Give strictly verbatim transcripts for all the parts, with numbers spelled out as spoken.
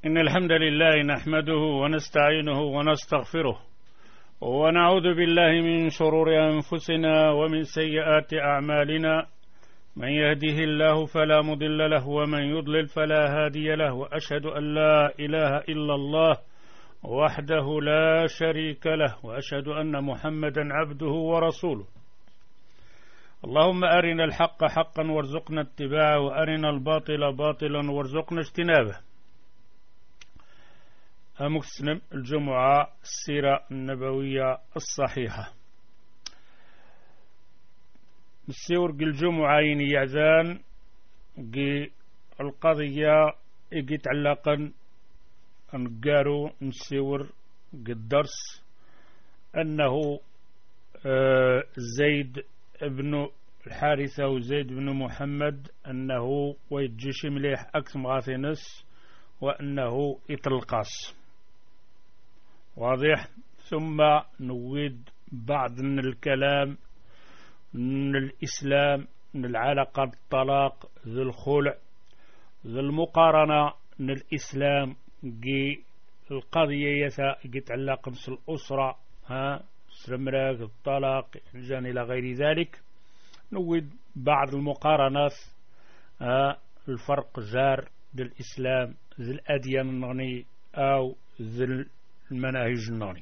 إن الحمد لله نحمده ونستعينه ونستغفره ونعوذ بالله من شرور أنفسنا ومن سيئات أعمالنا. من يهده الله فلا مضل له ومن يضلل فلا هادي له، وأشهد أن لا إله إلا الله وحده لا شريك له، وأشهد أن محمدا عبده ورسوله. اللهم أرنا الحق حقا وارزقنا اتباعه، وأرنا الباطل باطلا وارزقنا اجتنابه. أمكسنم الجمعة السيرة النبوية الصحيحة نسيور الجمعة يعزان القضية إجي تعلقا نقارو نسيور الدرس أنه زيد بن الحارثة وزيد بن محمد أنه ويتجيش مليح أكثم غاثنس وأنه يتلقص واضح. ثم نويد بعض من الكلام من الإسلام، من العلاقة الطلاق، ذي الخلع، ذي المقارنة من الإسلام جي القضية يسا يتعلق مس الأسرة، ها سرمراك الطلاق جان إلى غير ذلك. نويد بعض المقارنات، ها الفرق جار ذي الإسلام ذي الأديان النغني أو ذي المناهج النغني.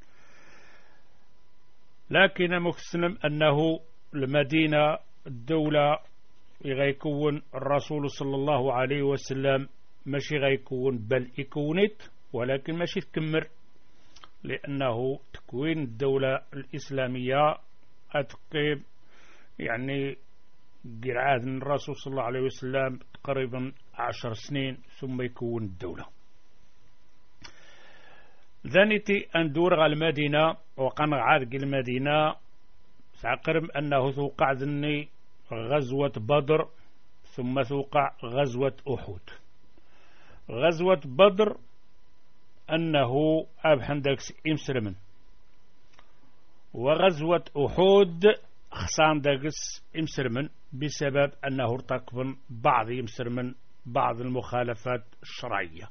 لكن مكسنم أنه المدينة الدولة يغيكون الرسول صلى الله عليه وسلم ماشي غيكون بل يكونت، ولكن ماشي تكمر، لأنه تكوين الدولة الإسلامية أتقيب يعني قرعاد من الرسول صلى الله عليه وسلم تقريبا عشر سنين ثم يكون الدولة. ذانيتي أندور على المدينة وقنعاد المدينة سأقرم أنه توقع ذني غزوة بدر ثم توقع غزوة أحد. غزوة بدر أنه أبحن داكس إمسرمن، وغزوة أحد خصان داكس إمسرمن بسبب أنه ارتكب بعض إمسرمن بعض المخالفات الشرعية.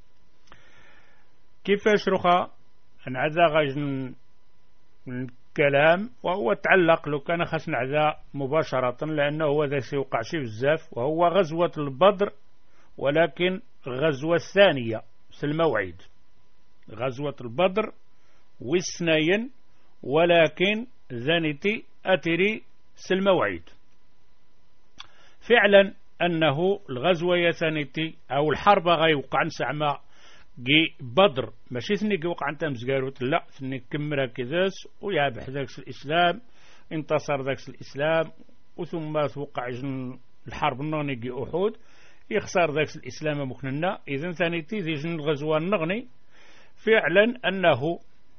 كيفاش رخا نعذا غاجن الكلام وهو تعلق لو كان خاص نعذا مباشرة، لأنه هو ذا سيوقع شي بزاف، وهو غزوة البدر، ولكن غزوة الثانية في الموعد. غزوة البدر والسنين، ولكن ذانتي أتري سلموعد. فعلا أنه الغزوة يثانيتي أو الحرب غيوقع نسعما جي بدر ماشي ثني وقع انت مزقاروت، لا ثني كمرا كذاس ويابح ذاكس الإسلام، انتصر ذاكس الإسلام، وثم توقع جن الحرب النغني جي أحد يخسر ذاكس الإسلام مكننا. إذن ثانيتي ذي جن الغزوة النغني فعلا أنه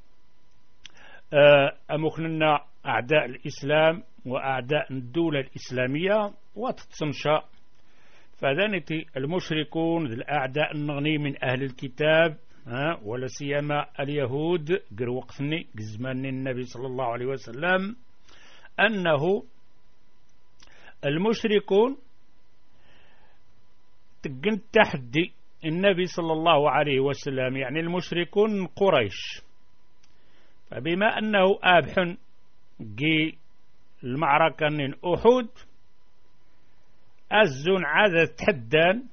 أمكننا أعداء الإسلام وأعداء الدولة الإسلامية وتتسنشأ. فذانتي المشركون الأعداء النغني من أهل الكتاب، ها ولا سيما اليهود قروقثني زمان النبي صلى الله عليه وسلم، أنه المشركون تقن تحدي النبي صلى الله عليه وسلم، يعني المشركون قريش. فبما أنه آبحن جي المعركة من أحد أزن عادة تحدان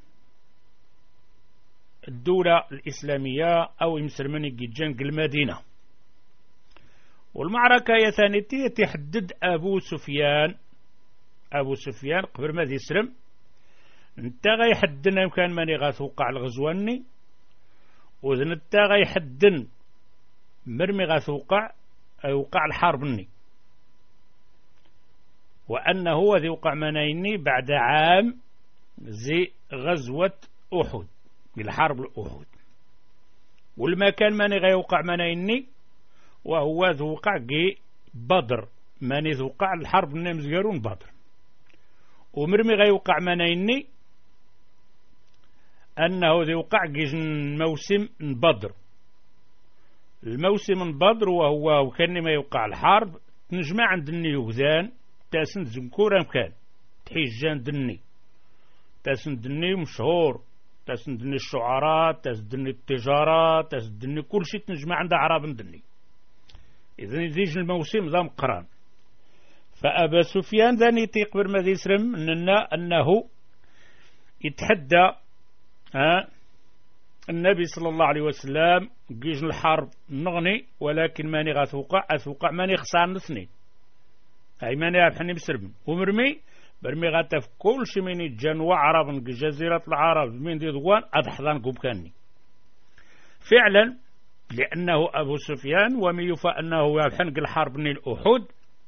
الدولة الإسلامية أو يمسرمني جيجان المدينة. والمعركة يثانيتي تحدد أبو سفيان أبو سفيان قبل ما يسرم انت غيحدنا يمكن ماني غاتوقع الغزواني، وذن انت غيحدن مرمي غاتوقع يوقع الحربني، وأنه هو ذي وقع منايني بعد عام زي غزوة أحد بالحرب الأحد. والمكان ماني غيوقع منايني وهو ذو وقع جي بدر، ماني ذو وقع الحرب النمزقارون بدر. ومرمي غيوقع منايني أنه ذي وقع جي موسم بدر. الموسم بدر وهو وكان ما يوقع الحرب تنجمع عند النيوذان تاسن زنكورا مكان تحيجان دني تاسن دني مشهور تسندني الشعراء، تسدني التجارة، تسدني كل شيء تنجمع عند عرب ندني. إذن يجي الموسم ذا مقران. فأبا سفيان ذاني تيقبر ما يسرم أنه يتحدى ها النبي صلى الله عليه وسلم جيج الحرب نغني، ولكن ماني غاتوقع أتوقع ماني خسار نثني، هاي ماني أبحني بسربن ومرمي برمي غاتا في كل شي من يتجنوا عرب جزيرة العرب من دي دوان أضحضان قبكاني فعلا، لأنه أبو سفيان وميوفى أنه يبحنق الحرب من الأحد.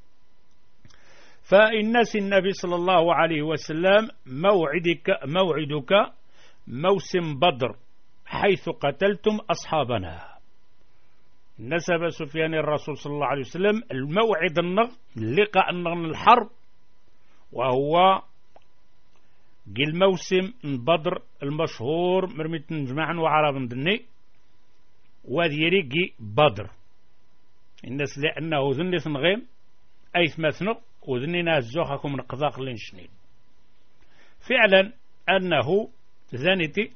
فإنس النبي صلى الله عليه وسلم موعدك موعدك موسم بدر حيث قتلتم أصحابنا. نسب سفيان الرسول صلى الله عليه وسلم الموعد النغ لقاء النغ الحرب، وهو قل موسم بدر المشهور مرميت نجمعا وعرب دني وذيريقي بدر الناس لأنه ذني ثنغيم أي ثمثنق وذني نازوخكم من قضاق لنشنين. فعلا أنه ذانتي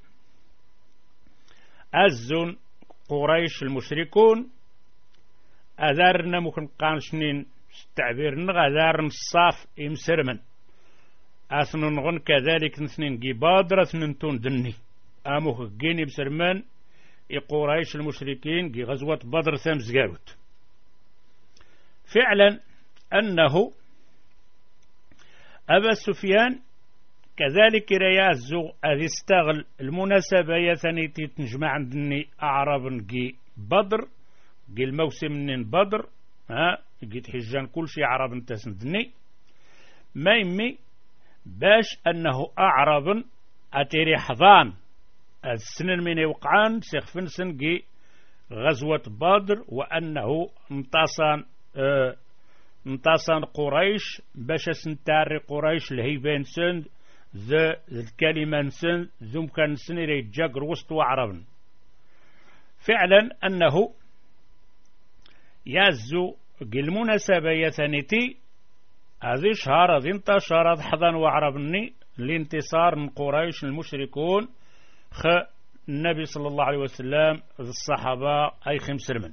أزن قريش المشركون أذارنا ممكن قانشنين تعبيرنا غذارن الصاف إمسرمن أثنن غن كذلك نثنين قبادر أثنن تون دني أموك جيني بسرمان قريش المشركين قي غزوة بدر ثامز جاروت. فعلا أنه أبا سفيان كذلك ريازو أذي استغل المناسبة يثنيتي تنجمع عندني أعراب قي بدر قي الموسم من بدر ها قيت حجان كل شي عرب انتسندني ما يمي باش أنه أعرب أتيري حضان السنن من يوقعان سيخفن سنقي غزوة بدر، وأنه انتصان اه انتصان قريش باش سنتاري قريش الهيبان سند ذا الكلمة سند ذم كان سنري جاقر وسط وعرب. فعلا أنه يازو المناسبة يثنيتي هذه شهر هذه انتشرت حضن وعربني الانتصار من قريش المشركون خ النبي صلى الله عليه وسلم الصحابة أي خمس من.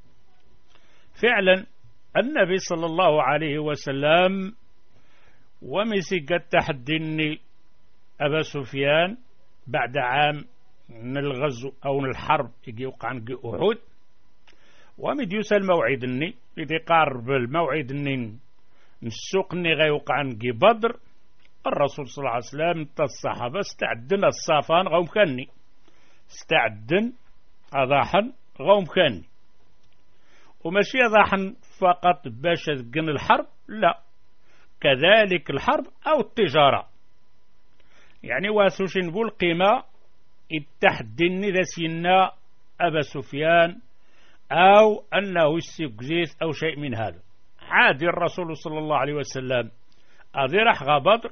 فعلا النبي صلى الله عليه وسلم ومسك التحدي أبا سفيان بعد عام من الغزو أو من الحرب يجي وقع عن أحد ومديوس الموعد الني إذا قارب الموعد الني السوق الني غيوقع عن بدر الرسول صلى الله عليه وسلم الصحابة استعدن الصافان غوم كاني استعدن أضاحا غوم كاني وماشي أضاحا فقط باش تقن الحرب، لا كذلك الحرب أو التجارة، يعني واسوش نقول قيمة التحدي ذا سينا أبا سفيان أو أنه يستيقزيث أو شيء من هذا. عادي الرسول صلى الله عليه وسلم أذي راح غابضر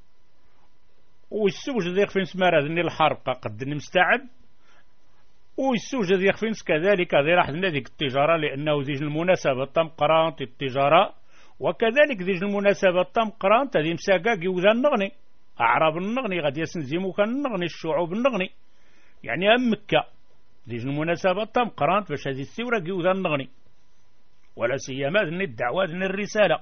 ويسوج ذيق فين سمارة ذني الحرب قد مستعد ويسوج ذيق فين كذلك أذي راح ذيك التجارة لأنه ذيج المناسبة تم قرانت التجارة، وكذلك ذيج المناسبة تم قرانت ذي مساقاقي وذا النغني أعراب النغني غادي يسنزيمو كان النغني الشعوب النغني يعني أم مكة ذيج المناسبة تم قرانت باش هذه السورة قيوذا النغني ولا سيما ذن الدعوة ذن الرسالة.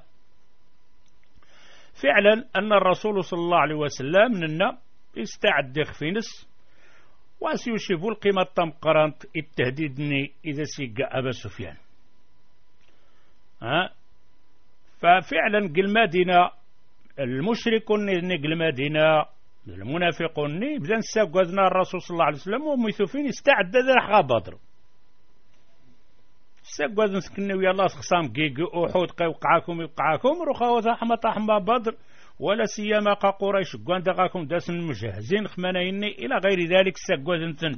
فعلا أن الرسول صلى الله عليه وسلم مننا استعد خفينس وسيشوفوا القيمة تم قرانت التهديدني إذا سيقى أبا سفيان ها. ففعلا قل مدينة المشركون نقل مدينة المنافقون بدأ نساقوذنا الرسول صلى الله عليه وسلم وميثوفين استعد ذا بدر ساقوذ نسكني ويا الله خصام قيق أحد قيوقعاكم يوقعاكم رخاوة حما طحما بدر ولا سيما قريش قوان دقاكم داسن مجهزين خمانيني إلى غير ذلك ساقوذ نتن.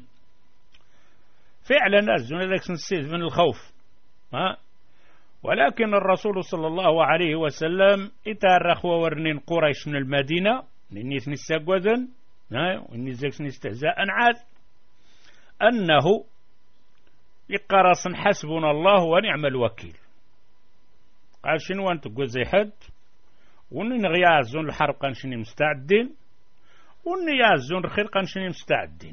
فعلا أزون ذلك نسيد من الخوف ها. ولكن الرسول صلى الله عليه وسلم اتارخ وورنين قريش من المدينة نيث نستقوذن وني زيك نستهزاء عاد أنه يقرص حسبنا الله ونعم الوكيل. قال شنو أنت تقول زي حد ونغيازون الحرب قال شنو مستعدين والنية الزون الخير قنشني مستعدين.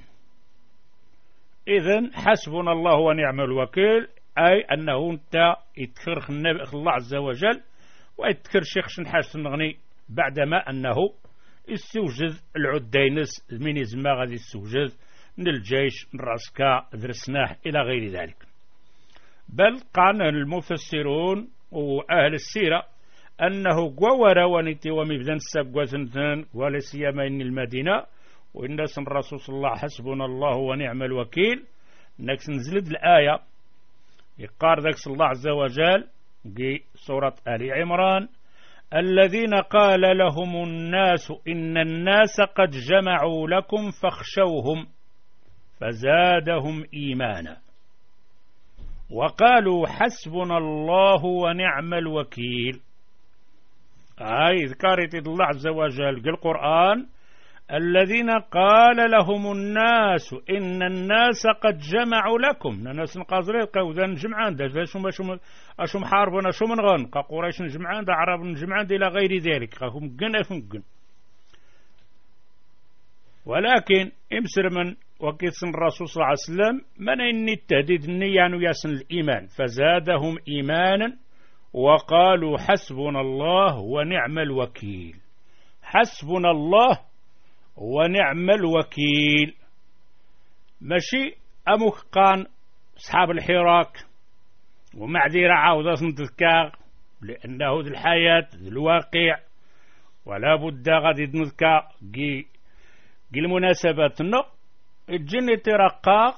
إذن حسبنا الله ونعم الوكيل، أي أنه أنت يتكر الله عز وجل ويتكر شيخ شنحاس النغني بعدما أنه استوجد العدينس من يزما غادي استوجد من الجيش من العسكر درسناه إلى غير ذلك. بل قال المفسرون وأهل السيرة أنه قوى ونتي ومبدن السابقوا زنتان ولا سيما إن المدينة والناس الرسول صلى الله حسبنا الله ونعم الوكيل. نكس نزلت الآية يقار ذاك الله عز وجل في سورة آل عمران الذين قال لهم الناس إن الناس قد جمعوا لكم فاخشوهم فزادهم إيمانا وقالوا حسبنا الله ونعم الوكيل. هاي ذكرت الله عز وجل في القرآن الذين قال لهم الناس إن الناس قد جمعوا لكم. الناس نقازرين قوذا جمعان دا شو شو شو محاربنا شو من غن قريش جمعان دا عرب جمعان إلى غير ذلك هم جن فنجن. ولكن امسر من وكيس الرسول صلى الله عليه وسلم من إن التهديد النية ويسن الإيمان فزادهم إيمانا وقالوا حسبنا الله ونعم الوكيل. حسبنا الله ونعم الوكيل ماشي أمكان أصحاب الحراك ومعذرة عاوزة نذكر لأنه ذي الحياة ذي الواقع ولا بد غادي نذكر جي جي المناسبات النق الجن ترقى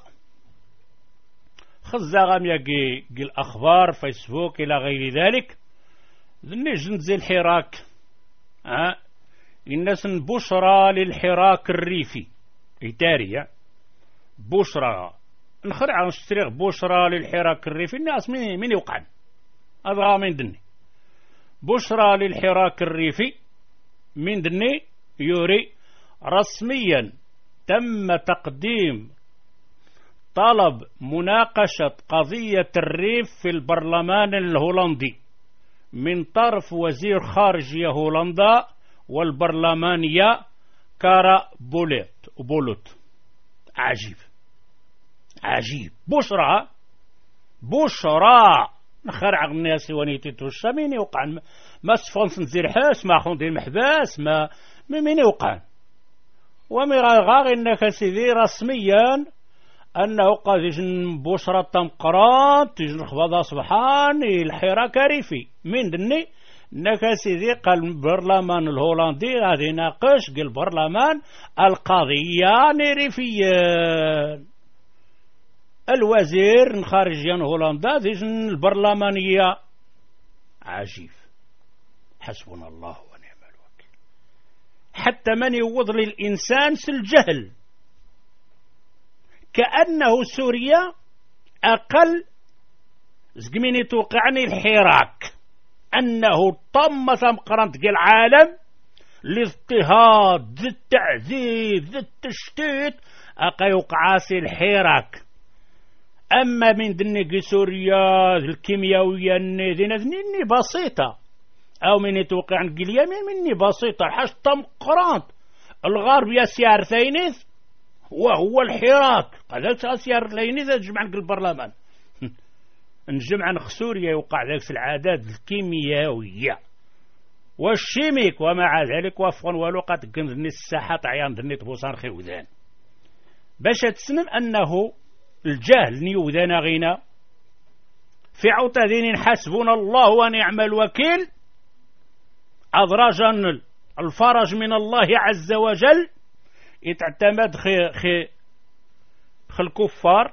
خزاغم يجي جي الأخبار فيسبوك إلى غير ذلك ذني جند زي الحراك ها الناس بشرى للحراك الريفي إيتاريا بشرى نخرع نشتري بشرى للحراك الريفي الناس من من يوقع هذا من دني بشرى للحراك الريفي من دني يوري رسميا تم تقديم طلب مناقشة قضية الريف في البرلمان الهولندي من طرف وزير خارجية هولندا والبرلمانية كارا بوليت بولوت. عجيب عجيب بشرى بشرى نخرع الناس ونيتي توشا مين يوقع ما سفونس نزير حاس ما خون دير محباس ما مين يوقع ومرا غاغ انك سيدي رسميا انه قد يجن بشرى تمقرات يجن خبضا سبحان الحراك ريفي من دني نكاسي قال البرلمان الهولندي غادي يناقش قال البرلمان القضية ريفية. الوزير خارجيا هولندا ديجن البرلمانية. عجيب حسبنا الله ونعم الوكيل. حتى من يوض للإنسان سالجهل كأنه سوريا أقل زقميني توقعني الحراك أنه طم ثمقرنت العالم لاضطهاد ذي التعذيب ذي التشتيت أقا يوقعاسي الحراك. أما من دنيق سوريا الكيميائية ذينا ذنيني بسيطة أو من يتوقع عن اليمين مني بسيطة حاش طمقرنت الغرب يسيار ثينيث وهو الحراك قالت أسيار ثينيث تجمع البرلمان نجمع عن سوريا يوقع ذلك في العادات الكيميائية والشيميك ومع ذلك وفقا ولقد كنزني الساحة عيان ذني تبوصان خيوذان باش تسمم أنه الجهل نيوذان غينا في عطذين حسبنا الله ونعم الوكيل أدرجا الفرج من الله عز وجل يتعتمد خي خي خي الكفار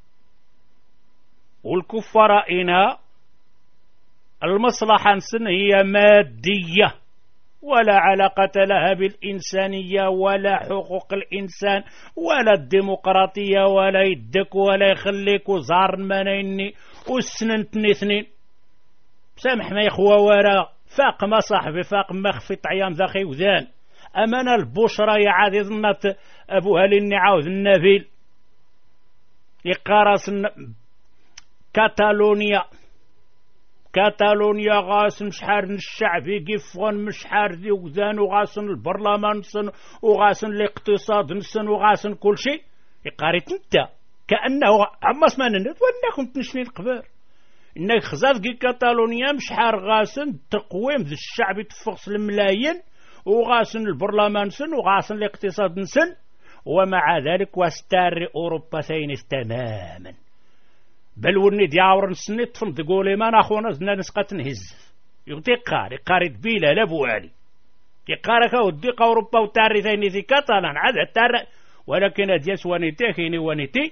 والكفار إنا المصلحة هي مادية ولا علاقة لها بالإنسانية ولا حقوق الإنسان ولا الديمقراطية ولا يدك ولا يخليك وزار منيني وسننتني اثنين سامح ما يخوى ورا فاق ما صاحبي فاق ما خفيت عيام ذا خيوذان أمانة البشرى يا عادي ظنت أبوها لني عاوذ النبيل يقارس كاتالونيا كاتالونيا غاسن مشحار الشعب يقفون مشحار ذي وذان وغاسن البرلمان نسن وغاسن الاقتصاد نسن وغاسن كل شيء يقاريت انت كأنه عما سمعنا وانا كنت نشني القبار انك خزاف كي كاتالونيا مشحار غاسن تقويم ذي الشعب يتفقس الملايين وغاسن البرلمان نسن وغاسن الاقتصاد نسن ومع ذلك واستار أوروبا سينس تماما بل وني دياور نسنت فن تقولي ما ناخونا زنا نسقط نهز يغتي قاري قاري بيلا لابو علي يقارك ودي أوروبا وتاري ثاني في كاتالان عاد التار ولكن ادياس ونيتي خيني ونيتي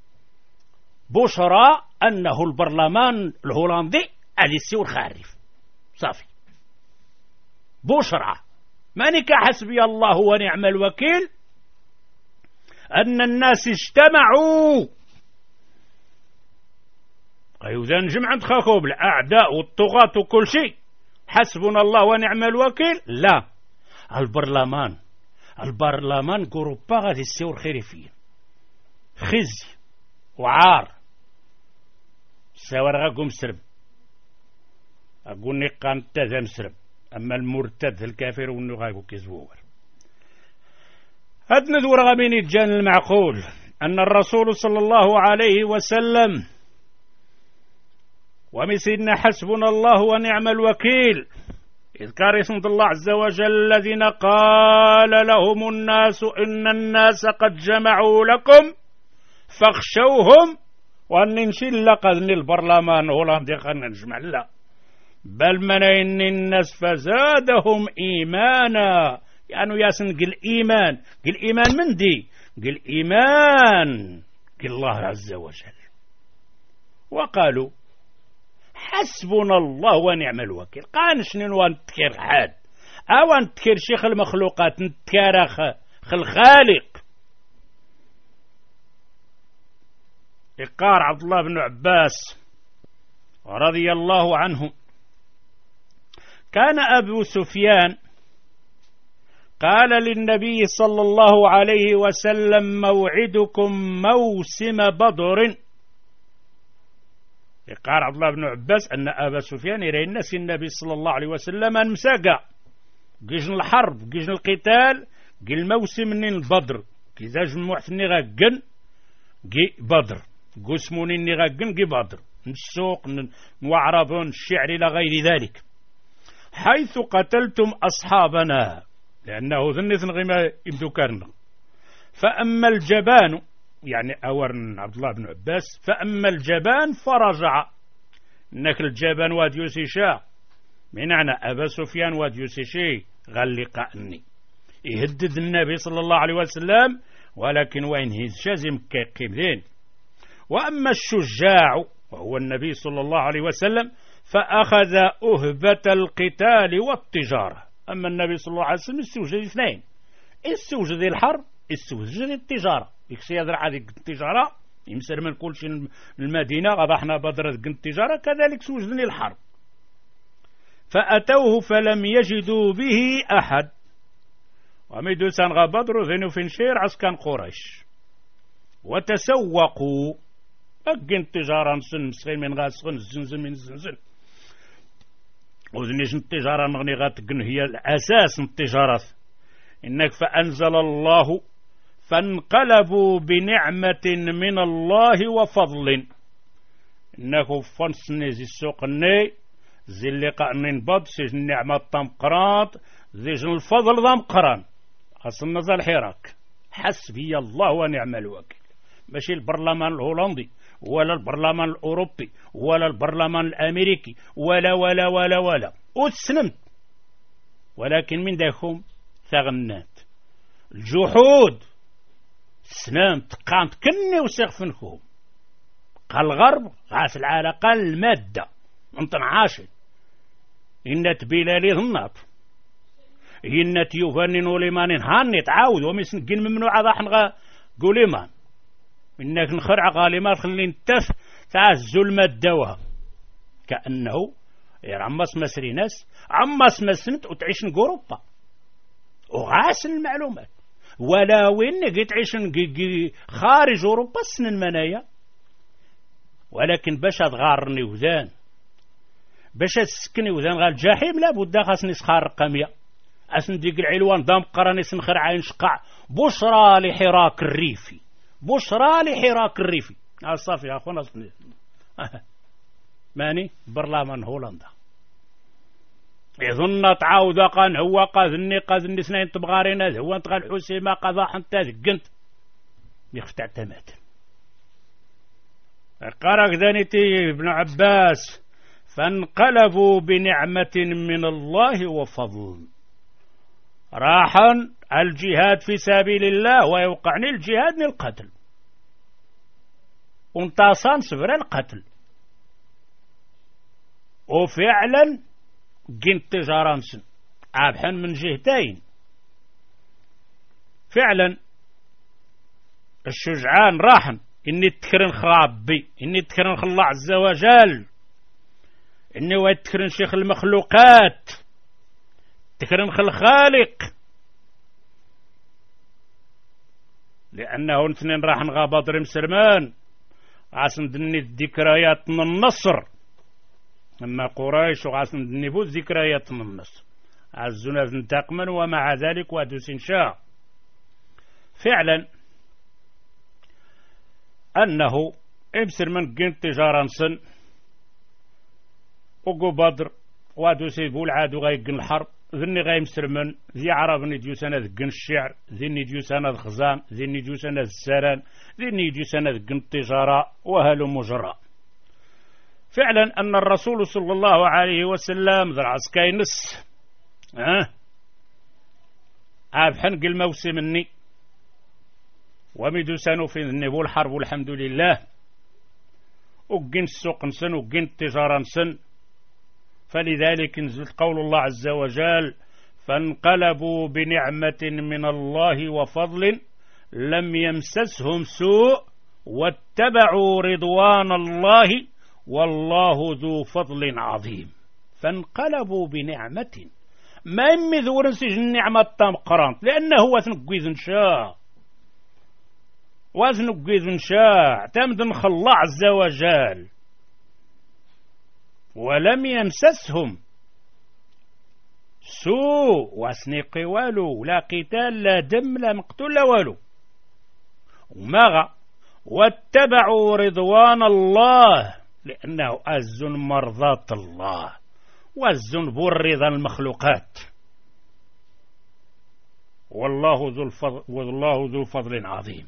بشرى أنه البرلمان الهولندي على السور خارف صافي بشرى مانك حسبي الله ونعم الوكيل أن الناس اجتمعوا أيضا جمعا تخاخوا بالأعداء والطغاة وكل شيء حسبنا الله ونعم الوكيل لا البرلمان البرلمان قروبا غادي يسيور خيري فيه خزي وعار سوار غاكم سرب أقول نقان تذا مسرب أما المرتد الكافر ونو غاكو كيزوور هاد ندور غامين الجان المعقول أن الرسول صلى الله عليه وسلم ومسيدنا حسبنا الله ونعم الوكيل إذ كان اسم الله عز وجل الذين قال لهم الناس إن الناس قد جمعوا لكم فاخشوهم وأن نشيل لقد البرلمان هولندي خلنا نجمع لا بل من إن الناس فزادهم إيمانا يعني ياسن قل إيمان قل إيمان من دي قل إيمان قل الله عز وجل وقالوا حسبنا الله ونعم الوكيل قانش نوان نتكير حاد أو نتكير شيخ المخلوقات نتكير خ الخالق إقار عبد الله بن عباس رضي الله عنه كان أبو سفيان قال للنبي صلى الله عليه وسلم موعدكم موسم بدر يقال عبد الله بن عباس أن أبا سفيان يرى الناس النبي صلى الله عليه وسلم مساقا جيجن الحرب جيجن القتال جي الموسم من بدر كذا جمع ثني غاقن جي بدر قسموني ني غاقن جي بدر نسوق نوعربون الشعر إلى غير ذلك حيث قتلتم أصحابنا لأنه ذنث غيما يمدكرنا فأما الجبان يعني أورن عبد الله بن عباس فأما الجبان فرجع إنك الجبان واد يوسيشا من أنا أبا سفيان واد يوسيشي غلقاني يهدد النبي صلى الله عليه وسلم ولكن وين هيز شازم كيقيم وأما الشجاع وهو النبي صلى الله عليه وسلم فأخذ أهبة القتال والتجارة أما النبي صلى الله عليه وسلم استوجد اثنين استوجد الحرب استوجد التجارة يكسي هذا هذه التجارة يمسر من كل شيء المدينة غضحنا بدر التجارة كذلك سوجدني الحرب فأتوه فلم يجدوا به أحد وميدو سان بدر ذنو فنشير عسكان قريش وتسوقوا أجن تجارة نسن مسخين من غاسخن الزنزن من الزنزن وذنيش التجارة نغني غاتقن هي الأساس من التجارة إنك فأنزل الله فانقلبوا بنعمة من الله وفضل إنك فنسني زي السوق الني زي اللي قانين بض سيج النعمة طمقرات زي الفضل ضمقران أصل نزل حراك حسبي الله ونعم الوكيل ماشي البرلمان الهولندي ولا البرلمان الأوروبي ولا البرلمان الأمريكي ولا ولا ولا ولا وتسلمت ولكن من داخم ثغنات الجحود سلمت قامت كني وسقفنكم قال الغرب غاس العلاقة المادة انت عاشر إن تبيلالي ظنات إن تيوفنن وليمان هاني تعاود ومسن جن ممنوع ضحن قوليمان إنك نخرع غالمات خلي نتف تعز ظلمة الدواء كأنه عمس مسري ناس عمس مسنت وتعيش نقوروبا وغاس المعلومات ولا وين قد تعيش خارج أوروبا سن المنايا ولكن باش تغارني وذان باش تسكني وذان غال الجحيم لابد خاصني سخار رقمية أسن ديك العلوان دام قراني سنخر عين شقع بشرى لحراك الريفي بشرى لحراك الريفي صافي يا أخونا ماني برلمان هولندا يظن تعاود قان هو قاذني قاذني سنين تبغارينا هو انت قال حسيمة قضاء حتى ذقنت يختع تمات قرأ ذانيتي ابن عباس فانقلبوا بنعمة من الله وفضل راحا الجهاد في سبيل الله ويوقعني الجهاد للقتل وانتصان سفر القتل وفعلا جنت تجارانسن عابحا من جهتين فعلا الشجعان راحن إني تكرن خرابي إني تكرن الله عز وجل إني ويتكرن شيخ المخلوقات تكرن خل خالق لأنه اثنين راح نغابضر مسلمان عاصم دني الذكريات من النصر أما قريش وعاصم دني بو ذكريات من النصر عزونا ذنتقمن ومع ذلك وادوس شاء فعلا أنه إبسر من قنت تجارة سن وقو بدر وادوسي بول عادو غايقن الحرب ذني غايمسر من ذي عرب نديو سنة ذقن الشعر ذي نديو سنة الخزام ذي نديو سنة السران ذي نديو سنة ذقن التجارة وهلو مجرى فعلا أن الرسول صلى الله عليه وسلم ذا العسكاي نس ها عاب حنق الموسم مني ومدو سنو في النبو الحرب والحمد لله وقن السوق نسن وقن التجارة نسن فلذلك نزل قول الله عز وجل فانقلبوا بنعمة من الله وفضل لم يمسسهم سوء واتبعوا رضوان الله والله ذو فضل عظيم فانقلبوا بنعمة ما يمذور سجن النعمة تام قرانت لأنه هو سنقويذ نشاء وسنقويذ نشاء اعتمد الله عز وجل ولم يمسسهم سوء واسنقي والو لا قتال لا دم لا مقتول لا والو وماغا واتبعوا رضوان الله لأنه أز مرضاة الله وأز برضا المخلوقات والله ذو الفضل والله ذو فضل عظيم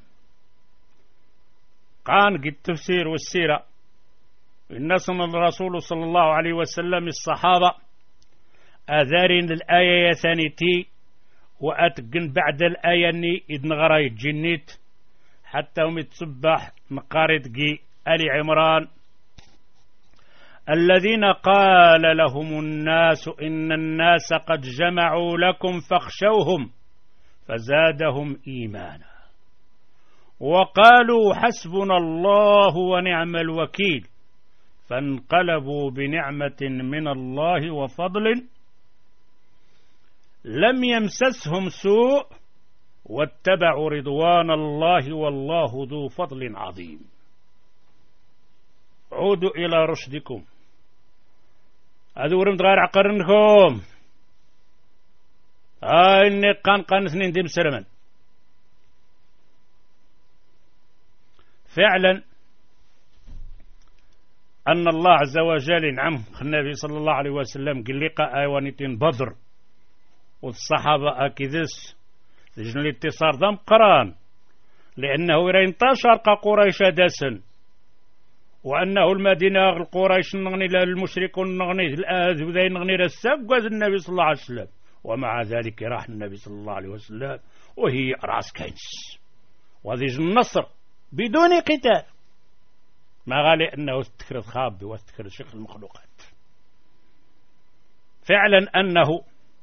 قان قد التفسير والسيرة الناس من الرسول صلى الله عليه وسلم الصحابة أذارين الآية ثانيتي وأتقن بعد الآية ني إذ نغراي جنيت حتى هم يتصبح مقارد قي آل عمران الذين قال لهم الناس إن الناس قد جمعوا لكم فاخشوهم فزادهم إيمانا وقالوا حسبنا الله ونعم الوكيل فانقلبوا بنعمة من الله وفضل لم يمسسهم سوء واتبعوا رضوان الله والله ذو فضل عظيم عودوا إلى رشدكم أذورم تغير عقرنكم هاي إني قان قان سنين دي مسلما فعلا أن الله عز وجل نعم النبي صلى الله عليه وسلم قال لقاء آيوانيتين بدر والصحابة أكيدس لجن الاتصار دم قران لأنه ينتشر كقريش دسن وأنه المدينة القريش نغني للمشركون نغني الآذ وذي نغني للسب وذي النبي صلى الله عليه وسلم ومع ذلك راح النبي صلى الله عليه وسلم وهي رأس كنس وذي النصر بدون قتال ما غالي أنه استكر الخاب واستكر شيخ المخلوقات فعلا أنه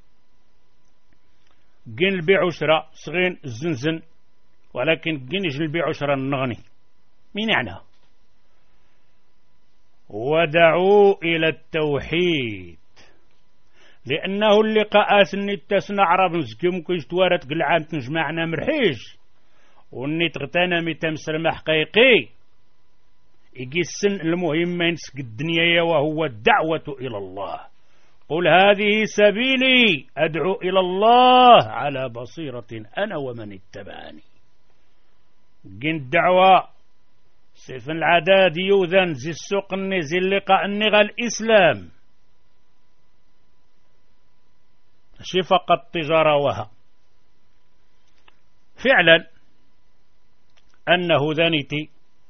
جن البيع عشرة صغين الزنزن ولكن جن يجن البيع عشرة النغني مين يعني ودعوا إلى التوحيد لأنه اللقاء سني تسنع عرب نسكيم كيش توارت قلعان تنجمعنا مرحيش وني تغتانا متمسر محقيقي يجي السن المهم ينسك الدنيا وهو الدعوة إلى الله. قل هذه سبيلي أدعو إلى الله على بصيرة أنا ومن اتبعني. جن الدعوة سيف العداد يوذن زي السوق زي اللقاء النغى الإسلام شي فقط تجارة وها. فعلا أنه ذنيتي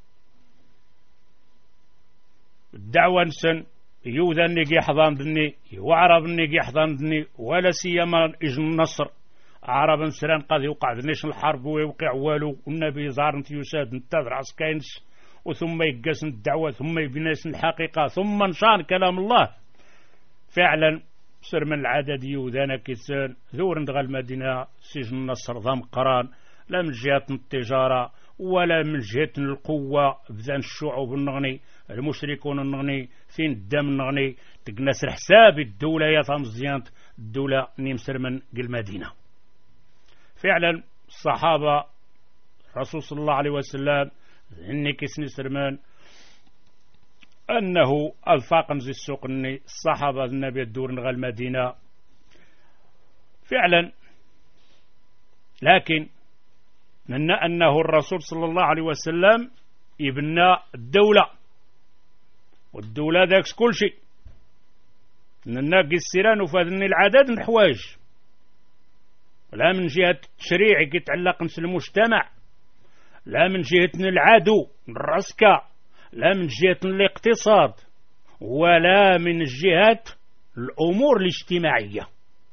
الدعوة نسن يوذن نجي حضان دني وعرب نجي حضان دني ولا سيما إجن النصر عرب نسران قد يوقع ذنيش الحرب ويوقع والو والنبي زار يساد نتذر عسكاينش وثم يقسم الدعوة ثم يبنيس الحقيقة ثم نشان كلام الله. فعلا سر من العدد يوذانا كيسان ذور ندغى المدينة سجن النصر ضم قران لا من جهة التجارة ولا من جهة القوة بذان الشعوب النغني المشركون النغني فين الدم النغني تقنسر حساب الدولة يا مزيانت الدولة نيمسر من المدينة. فعلا الصحابة الرسول صلى الله عليه وسلم إني كسني سرمان أنه الفاق نزي السوق إني الصحابة النبي الدور نغى المدينة فعلا. لكن من أنه الرسول صلى الله عليه وسلم يبنى الدولة والدولة ذاك كل شيء نناقي السيران وفادني العدد من الحوايج لا من جهة التشريع يتعلق نفس المجتمع لا من جهة العدو الرسكة لا من جهة الاقتصاد ولا من جهة الأمور الاجتماعية.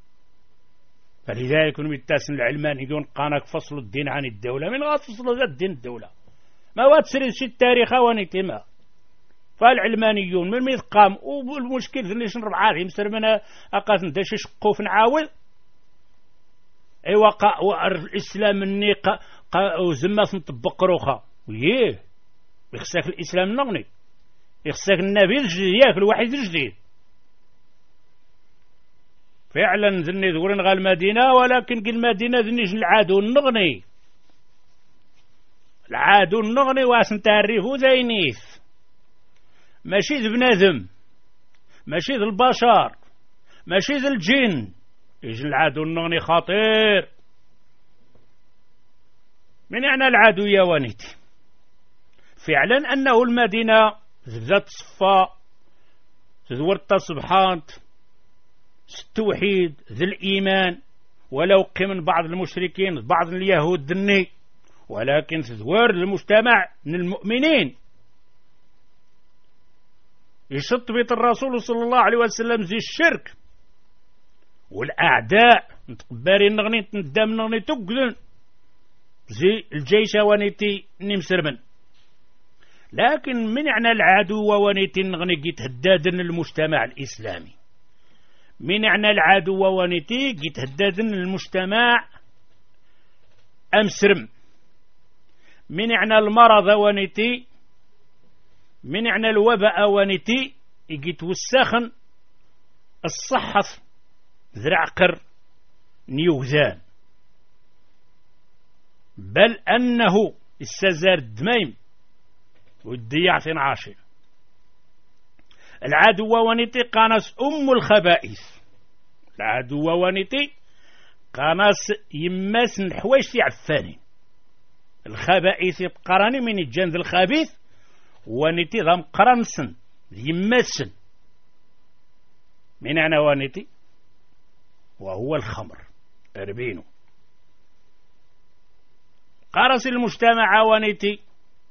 فلذلك المتاسن العلمان يقول قانك فصل الدين عن الدولة من غاد فصل الدين الدولة ما واتسرد شي التاريخ ونتما. فالعلمانيون من ميثقام والمشكل ذنيش نربعات يمسر منها أقاس نداش شقوف نعاود ايوا قا الاسلام مني قا وزما نطبق روخه ويه يخصك الاسلام نغني يخصك النبي الجديد ياك الوحيد الجديد. فعلا ذني ذورن غا المدينه ولكن قل المدينه ذنيش العادو النغني العادو النغني واسن تعرفو ذينيث ماشي ذ بنادم ماشي ذ البشر ماشي ذ الجن يجي العدو النغني خطير. من يعني العدو يا ونيتي؟ فعلا أنه المدينة ذات صفا ذورت سبحانت التوحيد ذي الإيمان ولو قمن بعض المشركين بعض اليهود دني ولكن تذور المجتمع من المؤمنين يشط بيت الرسول صلى الله عليه وسلم زي الشرك والأعداء نتقباري نغني ندام نغني تقدن زي الجيش ونيتي نمسر من. لكن من يعني العدو ونيتي نغني جيت هدادن المجتمع الإسلامي من يعني العدو ونيتي جيت هدادن المجتمع أمسرم من يعني المرض ونيتي من يعني الوباء ونيتي جيت والسخن الصحة ذرع قر نيوزان بل أنه السزار الدميم والدياع عاشر. العدو ونيتي قانس أم الخبائث العدو ونيتي قانس يماس الحوايج في عفاني الخبائث يبقراني من الجنذ الخبيث ونيتي ضم قرنسن يماسن من أنا ونيتي وهو الخمر أربينه قارس المجتمع ونيتي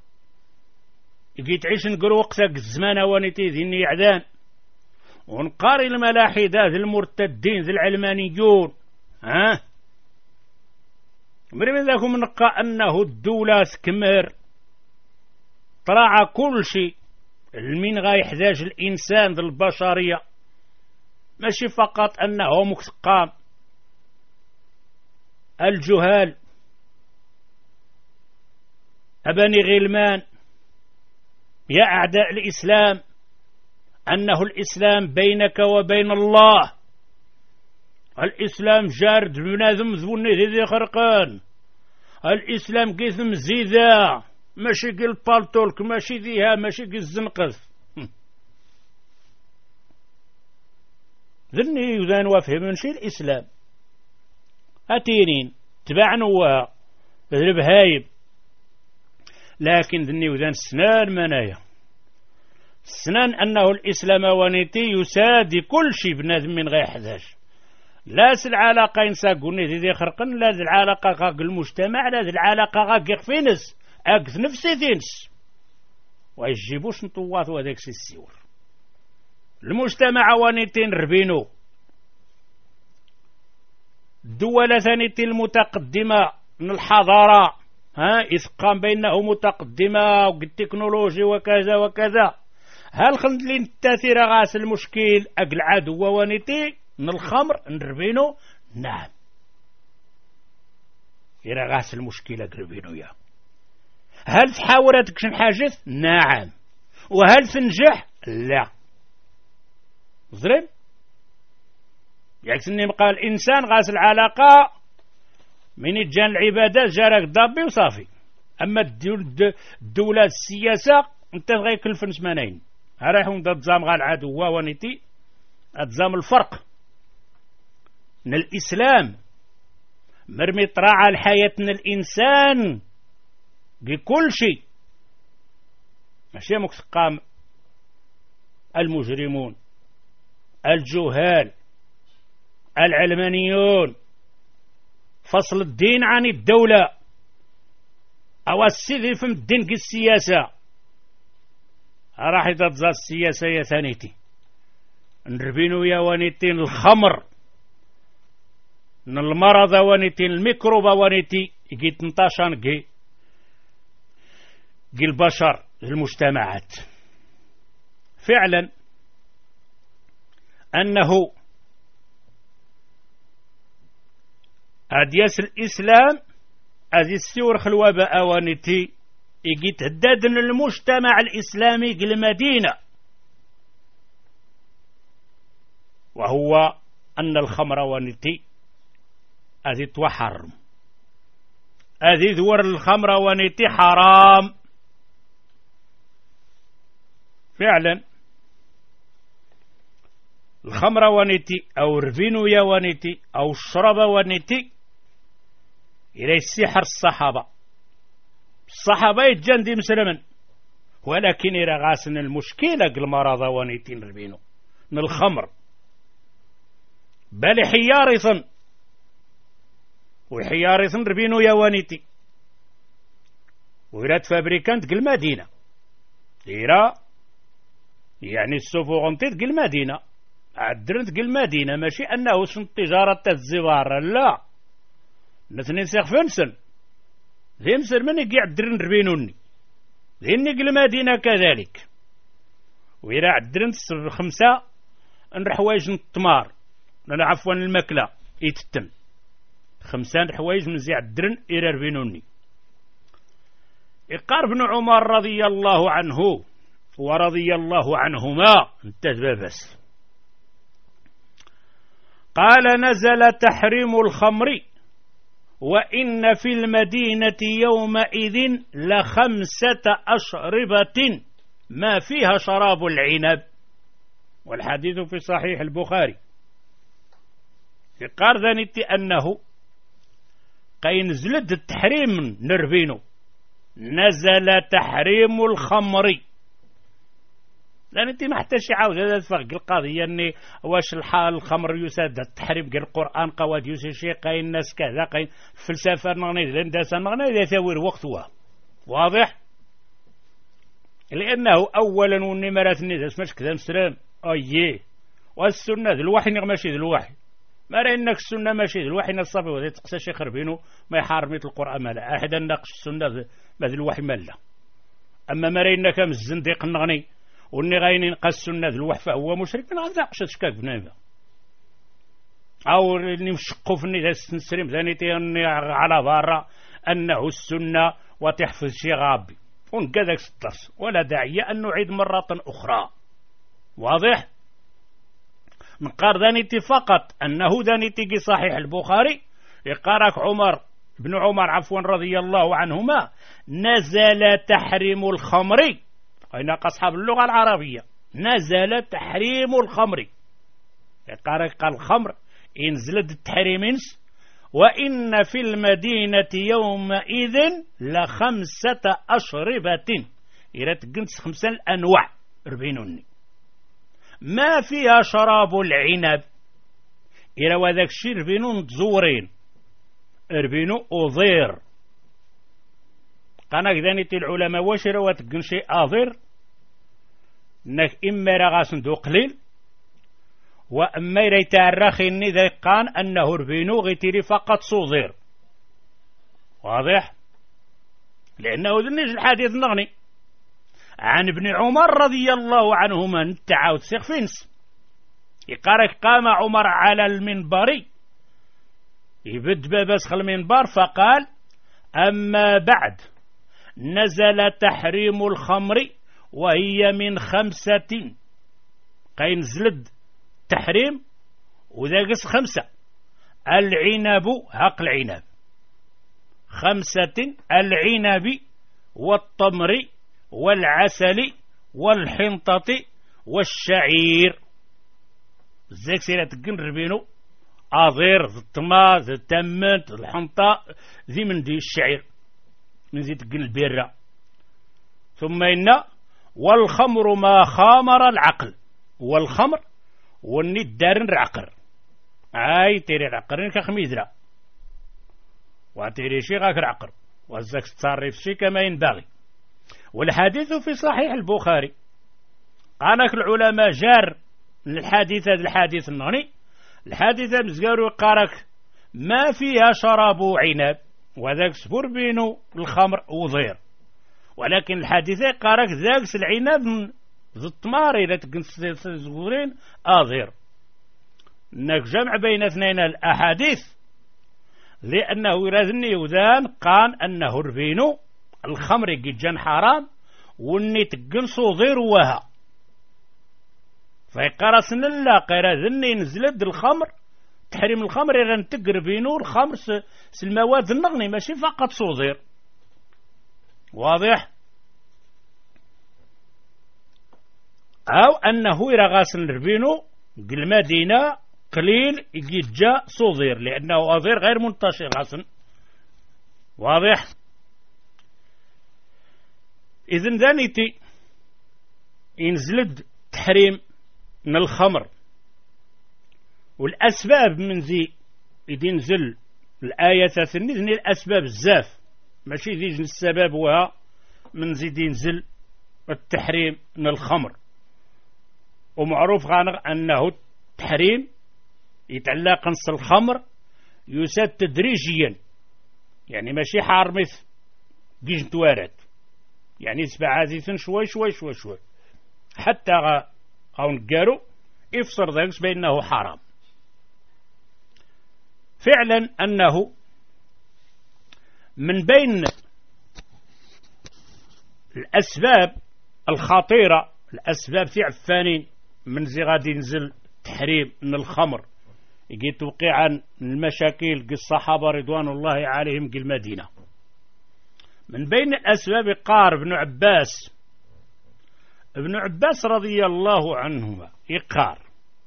يجي تعيش نقرو وقتك الزمان ونيتي ذي عدان ونقاري الملاحدة ذي المرتدين ذي العلمانيون ها مرمي ذاكم نقا أنه الدولة سكمر طلع كل شيء المين غا يحتاج الإنسان ذي البشرية ماشي فقط أنه مكتقام الجهال أبني غلمان يا أعداء الإسلام أنه الإسلام بينك وبين الله الإسلام جارد بنادم ذوني ذي خرقان الإسلام قيثم زيدا ماشي قل بالطولك ماشي ذيها ماشي قل الزنقذ ذني يذان وافهم شي الإسلام أتينين تبع نوها بذل بهايب لكن ذني يذان سنان منايا سنان أنه الإسلام ونيتي يسادي كل شيء بنادم من غير حداش لا س العلاقة ينساقوني ذي ذي خرقن لا ذي العلاقة غاق المجتمع لا ذي العلاقة غاق فينس أقذ نفسي ثينس ويجيبوش نطوات وذاك سي السيور المجتمع ونيتين ربينو الدولة ثانيتي المتقدمة من الحضارة ها إذ قام بينه متقدمة والتكنولوجيا وكذا وكذا هل خلت لي التاثير غاس المشكل أقل عدو ونيتي من الخمر نربينو نعم إذا غاس المشكلة قربينو يا هل تحاورتك شن حاجة نعم وهل تنجح لا زرين يعكسني قال الإنسان غاس العلاقة من يتجان العبادات جارك ضابي وصافي أما الدولة السياسة انت غير كل فنس منين هرايحهم دا تزام غا العدو ونيتي اتزام الفرق من الإسلام مرمي طراعة الحياة من الإنسان بكل شيء ماشي مكتقام المجرمون الجهال العلمانيون فصل الدين عن الدولة أو السيدي فم الدين كالسياسة راح يتضى السياسة يا ثانيتي نربينو يا ونيتين الخمر من المرض ونيتين الميكروب ونيتي يجي تنتاشان جي جي البشر المجتمعات فعلا أنه أدياس الإسلام أدي السور خلوباء ونيتي يجي تهدد المجتمع الإسلامي المدينة وهو أن الخمر ونيتي أدي توحرم أدي ذور الخمر ونيتي حرام فعلا الخمر ونيتي أو الرفينو يا ونيتي أو الشرب ونيتي إلى السحر الصحابة الصحابة يتجندي مسلما ولكن إلى غاسن المشكلة المرض ونيتي نربينو من الخمر بل حيارثا وحيارثا ربينو يا ونيتي ويرات فابريكانت قل مدينة إيرا يعني السفوغ انتد قل مدينة عدرنت قل مدينة ماشي أنه سن تجارة الزوار لا نثنين سيخ فنسن ذي مسر من يقع عدرن ربينوني ذي قل مدينة كذلك ويرا عدرنت خمسة نرحوايج التمار عفوا المكلة يتتم خمسان حوايج من زي عدرن إلى ربينوني إقار بن عمر رضي الله عنه ورضي الله عنهما انتهى بس قال نزل تحريم الخمر وإن في المدينة يومئذ لخمسة أشربة ما فيها شراب العنب والحديث في صحيح البخاري إقار ذنتي أنه قين زلد التحريم نربينو نزل تحريم الخمر لأن انت ما حتى شي عاود هذا فرق القضية اني واش الحال الخمر يساد التحريم قال القرآن قواد يوسف شي قاين الناس كذا قاين فلسفة نغني الهندسة نغني إذا ثوير وقتها واضح لأنه أولا والنمرات الناس ماش كذا مسلم أيه والسنة ذو الوحي ماشي ذو الوحي ما رأي إنك السنة ماشي ذو الوحي نصابي وذي تقسى شي خربينو ما يحارب مثل القرآن مالا أحد ناقش السنة ما ذو الوحي مالا أما ما رأي إنك مزنديق نغني واني غاين نقى السنة ذو الوحي فهو مشرك من غنزاق شكاك بنايبا أو إني مشقو في الناس سنسريم ثانيتي أني على بارا أنه السنة وتحفظ شي غابي ونكذاك سترس ولا داعي أن نعيد مرة أخرى واضح نقار ذانيتي فقط أنه ذانيتي صحيح البخاري يقارك عمر ابن عمر عفوا رضي الله عنهما نزل تحريم الخمر، أين أصحاب اللغة العربية نزل تحريم الخمر، قال الخمر انزلت التحريم، وإن في المدينة يومئذ لخمسة أشربة، إذا تقنت خمسة الأنواع ربينوني ما فيها شراب العنب، إذا وذاك الشيء ربينون تزورين ربينو أضير، قانا كذانيتي العلماء واش روا تقن شيء أضير، نك إما رغا صندوق قليل وأما يتعرخ إني ذا قان أنه ربينو غيتيري فقط صوضير، واضح؟ لأنه ذنج الحديث نغني عن ابن عمر رضي الله عنهما نتعاود سيخ فينس يقارك قام عمر على المنبر يبد بابسخ المنبر فقال أما بعد نزل تحريم الخمر وهي من خمسة، قين زلد تحريم وذاقس خمسة، العنب هق العنب خمسة، العنب والتمر والعسل والحنطة والشعير، زيك سيرة تقن ربينو أضير التمر التمنت الحنطة ذي من دي الشعير من زي تقن البيرة، ثم إن والخمر ما خامر العقل، والخمر والنيت دارن رعقر اي تيري رعقرين كخميدرا وتيري شي غاك رعقر وزاك تصرف شي كما ينبغي. والحديث في صحيح البخاري، قالك العلماء جار الحديث هذا الحديث النغني الحديث مزقارو قارك ما فيها شراب عنب وذاك سبور بينو الخمر وضير، ولكن الحديث قارك ذاك العنب ذو التمار إذا تقنصورين آذير، إنك جمع بين اثنين الأحاديث لأنه لازم يوذان قان أنه ربينو الخمر جن حرام واني تقنصو ضير وها، فيقرسن الله قيرا ذني نزلت الخمر تحريم الخمر إذا تقربينو الخمر المواد النغني ماشي فقط صوضير، واضح؟ أو أنه يرغاس الربينو المدينة قليل يجي صوضير لأنه أضير غير منتشر غاسن، واضح؟ إذن ذانيتي ينزلد تحريم من الخمر والأسباب من ذي ينزل الآية ثنين الأسباب الزاف ماشي ذي السبب وها من زي ينزل التحريم من الخمر، ومعروف أنه التحريم يتعلق نص الخمر يساد تدريجيا، يعني ماشي حار مثل جيج توارد، يعني سبع عزيزا شوي شوي شوي شوي حتى غاون قالوا يفسر ذلك بأنه حرام. فعلا أنه من بين الأسباب الخطيرة الأسباب تعفانين من زي غادي ينزل تحريم من الخمر يجي توقيع عن المشاكل قل الصحابة رضوان الله عليهم قل المدينة. من بين الأسباب قار ابن عباس ابن عباس رضي الله عنهما يقار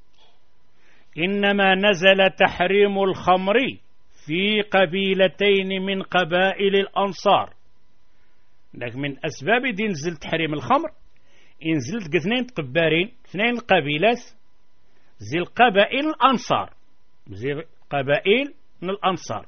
إنما نزل تحريم الخمر في قبيلتين من قبائل الأنصار، لكن من أسباب دي نزل تحريم الخمر ينزلت اثنين قبارين اثنين قبيلات زي القبائل الأنصار زي قبائل من الأنصار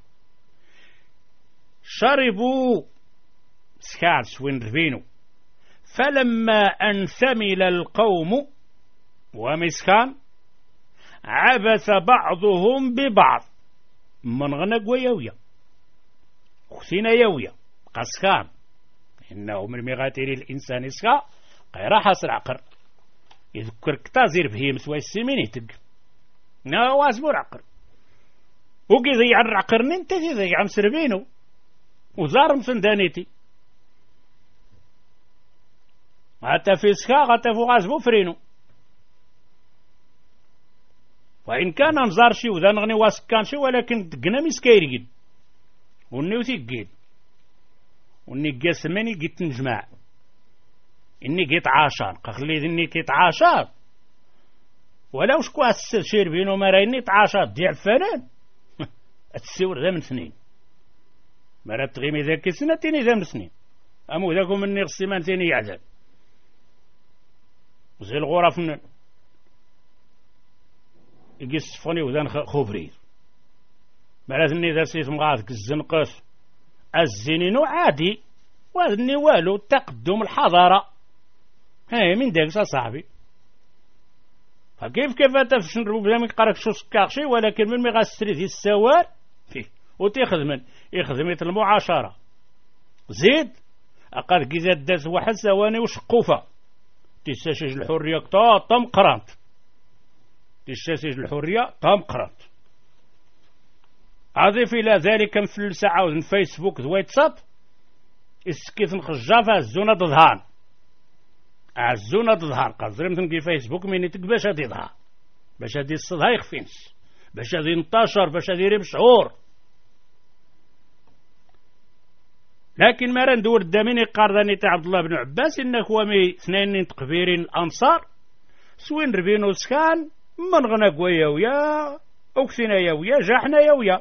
شربوا سكار سوين رفينو، فلما أن ثمل القوم ومسكان عبث بعضهم ببعض من غنق ويويا خسينا يويا قسكان إنه من مغاتير الإنسان إسكا غير حصر عقر يذكر كتازير فيه مسوى السمين يتق ناو أسبور عقر وقي ذي عن عقر ننتهي ذي عن سربينو وزار مسندانيتي حتى في إسكا حتى فوق أسبو فرينو، وإن كان نزار شي وذا نغني واسكان شي ولكن تقنا مسكيرين وني وتيقيد وني قاسماني قيت نجمع إني قيت عاشر قخلي ذني كيت عاشر ولا وشكو هالسير بينو مرايني تعاشر دي عفانان التسيور ذا من سنين مرات تغيمي ذاك سنة تيني ذا من سنين أمو ذاكم مني غسيمان تيني يعزل زي الغرف من يقصفوني وذان خوفرير مرات اني ذا سيف مغاثك الزنقص الزينين عادي وذني والو تقدم الحضارة هاي من داك صاحبي فكيف كيف تفشن ربو بلا ميقارك شو سكاخشي ولكن من ميغاسري في السوار فيه وتيخدم يخدم المعاشرة زيد أقل كيزاد داس واحد ثواني وشقوفة تستشج الحرية كتا طم قرانت تستشج الحرية طم قرانت أضيف إلى ذلك مثل ساعة من فيسبوك واتساب اسكيث نخجافة الزونة تظهان الزونة تظهر قصري مثل كي فيسبوك مين يتك باش هادي يظهر باش هادي الصدها يخفينش باش هادي ينتشر باش هادي يريب شهور لكن ما ندور الدامين قارداني تاع عبد الله بن عباس إنك ومي اثنين تقبيرين الأنصار سوين ربينو سكان من غنى قوية ويا أكسنا يويا جاحنا يويا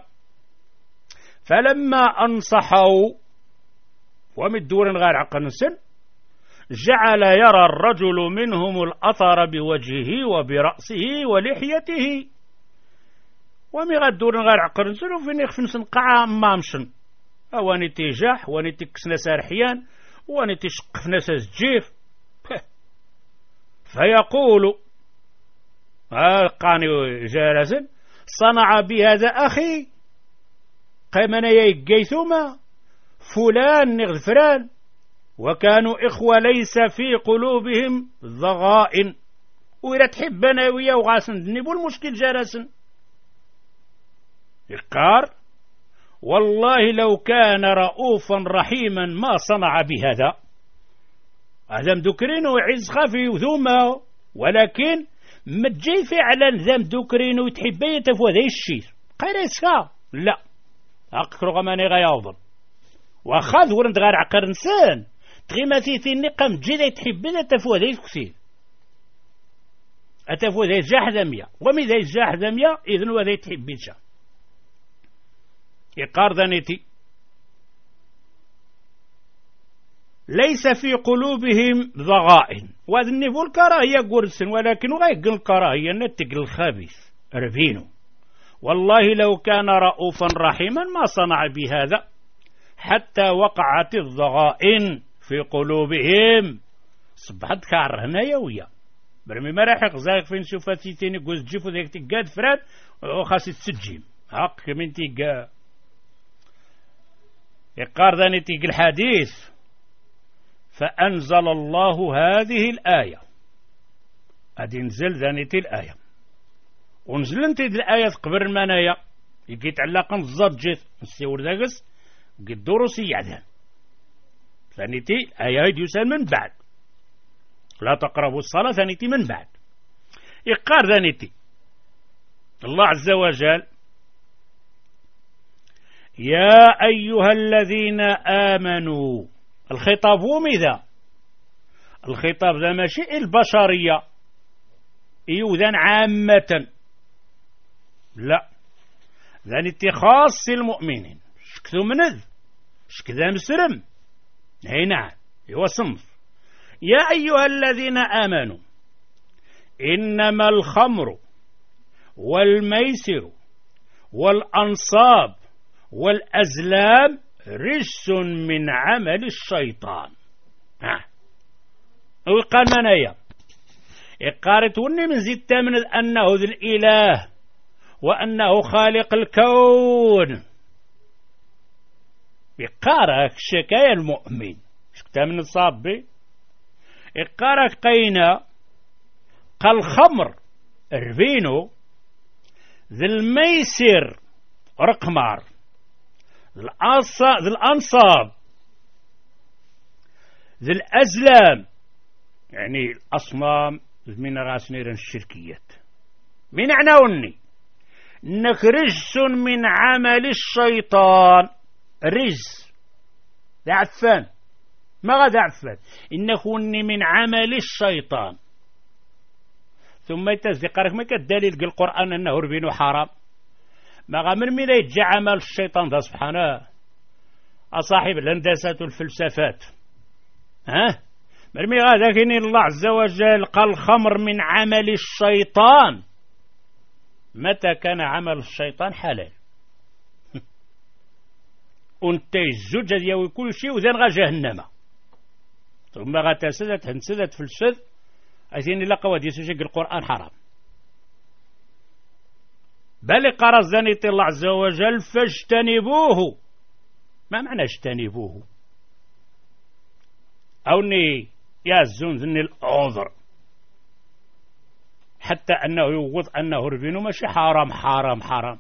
فلما أنصحوا ومدور غير عقل سن جعل يرى الرجل منهم الأثر بوجهه وبرأسه ولحيته ومي غدور غير عقل سن وفين يخفن سنقع مامشن واني تيجاح واني تكسنا سارحيان واني تشق ناس الجيف فيقول قاني جالسا صنع بهذا أخي قيمنا يجيثما فلان نغفران وكانوا إخوة ليس في قلوبهم ضغائن وإذا تحبنا ويا وغاسن دنيبو المشكل جالسا يقار والله لو كان رؤوفا رحيما ما صنع بهذا هذا مذكرين وعز خفي وذوما ولكن متجي فعلا ذم ذكرين وتحبي تفو ذي الشيء قيريسكا لا أقرغ ماني غيوضن وخاذ ورند غير عقر نسان تغيماتي في النقم جيدا تحبي تفو ذي كثير أتفو ذي جاح ذمية ومي ذي جاح ذمية إذن وذي تحبي شا إقار ذنيتي ليس في قلوبهم ضغائن وذنبوا الكراهية قرسن ولكن غيق الكراهية نتق الخبيث رفينه والله لو كان رؤوفا رحيما ما صنع بهذا حتى وقعت الضغائن في قلوبهم صبحت كعرهنا يويا برمي مراحق زايق فين شوفاتي تيني قوز جيفو ذيك تقاد فراد وخاصي تسجيم حق كمين تيقا يقار ذاني الحديث فأنزل الله هذه الآية أدي نزل ذانيتي الآية ونزل انت الآية قبر المنايا يجيت علاقا الزاد جيت نسيور ذاكس قد دروسي يعدان ثانيتي آية يسال من بعد لا تقربوا الصلاة ثانيتي من بعد يقار ثانيتي الله عز وجل يا أيها الذين آمنوا الخطاب هو ماذا الخطاب ذا ماشي البشرية يوذن عامة لا ذا خاص المؤمنين شكثو منذ شكذا مسرم هي نعم هو صنف يا أيها الذين آمنوا إنما الخمر والميسر والأنصاب والأزلام رجس من عمل الشيطان ها وقال منايا إقارت وني من زدت من أنه ذو الإله وأنه خالق الكون إقارك شكاية المؤمن شكتا من الصابي إقارك قينا قال خمر الرفينو ذي الميسر رقمار ذي الأنصاب ذي الأزلام يعني الأصنام من راسنير الشركيات من عناوني إنك رجس من عمل الشيطان الرجس ذا عفان ما غدا عفان إنكوني من عمل الشيطان. ثم يتذكرك ما كالدليل قال القرآن أنه ربين حرام ما غامر من يتجع عمل الشيطان ذا سبحانه أصاحب الهندسة والفلسفات ها مرمي غادا كيني الله عز وجل قال الخمر من عمل الشيطان. متى كان عمل الشيطان حلال وانتي الزوجة دياوي كل شيء وذن غا جهنم ثم غا تسدت هنسدت في السد أثيني لقى وديسوشك القرآن حرام بل قرص ذنيت الله عز وجل فاجتنبوه. ما معنى اجتنبوه؟ أوني يازون ذني العذر حتى أنه يوض أنه ربينو ماشي حرام حرام حرام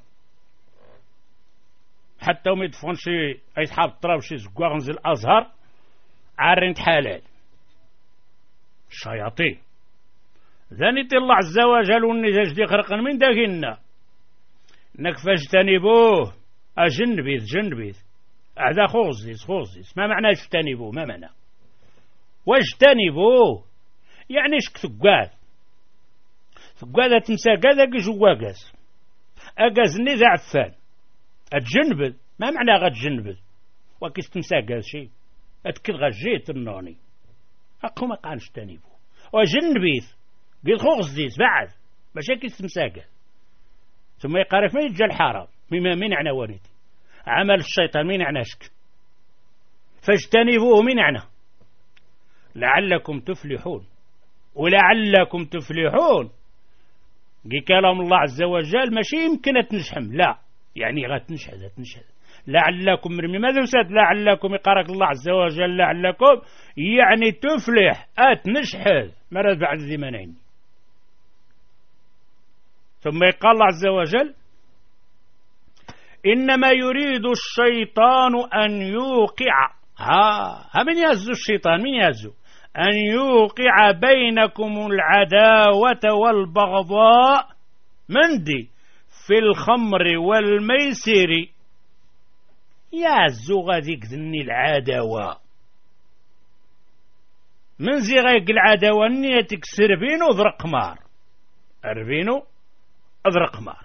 حتى وما يدفون شي أصحاب الطراب شي زقوا غنزل الأزهر عارين حلال الشياطين ذنيت الله عز وجل والنجاج دي خرقا من داكنا انك فاجتنبوه اجنبيث جنبيث هذا خوزيس خوزيس. ما معنى اجتنبوه؟ ما معنى واجتنبوه يعني اش ثقاد ثقاد تمسا كذا جواكاس اكازني ذا عفان اتجنبذ. ما معنى غتجنبذ وكيس تمسا كاز شي اتكد غجيت النوني اقو ما قال اجتنبوه وجنبيث قيل خوزيس بعد باش كيس تمسا كاز. ثم يقارف ما يجي الحرام مما من عنا ولدي عمل الشيطان من عناشك فاجتنبوه من عنا لعلكم تفلحون. ولعلكم تفلحون قي كلام الله عز وجل ماشي يمكن تنجحم لا يعني غتنجحد تنجحد لعلكم مرمي ماذا وساد لعلكم يقارك الله عز وجل لعلكم يعني تفلح اتنجحد مرض بعد زمانين. ثم يقال الله عز وجل إنما يريد الشيطان أن يوقع ها ها من يهزو الشيطان من يهزو أن يوقع بينكم العداوة والبغضاء مندي في الخمر والميسر. يهزو غاديك ذني العداوة من زي غيق العداوة نيتك سربينو ذرق مار أربينو أذرق مار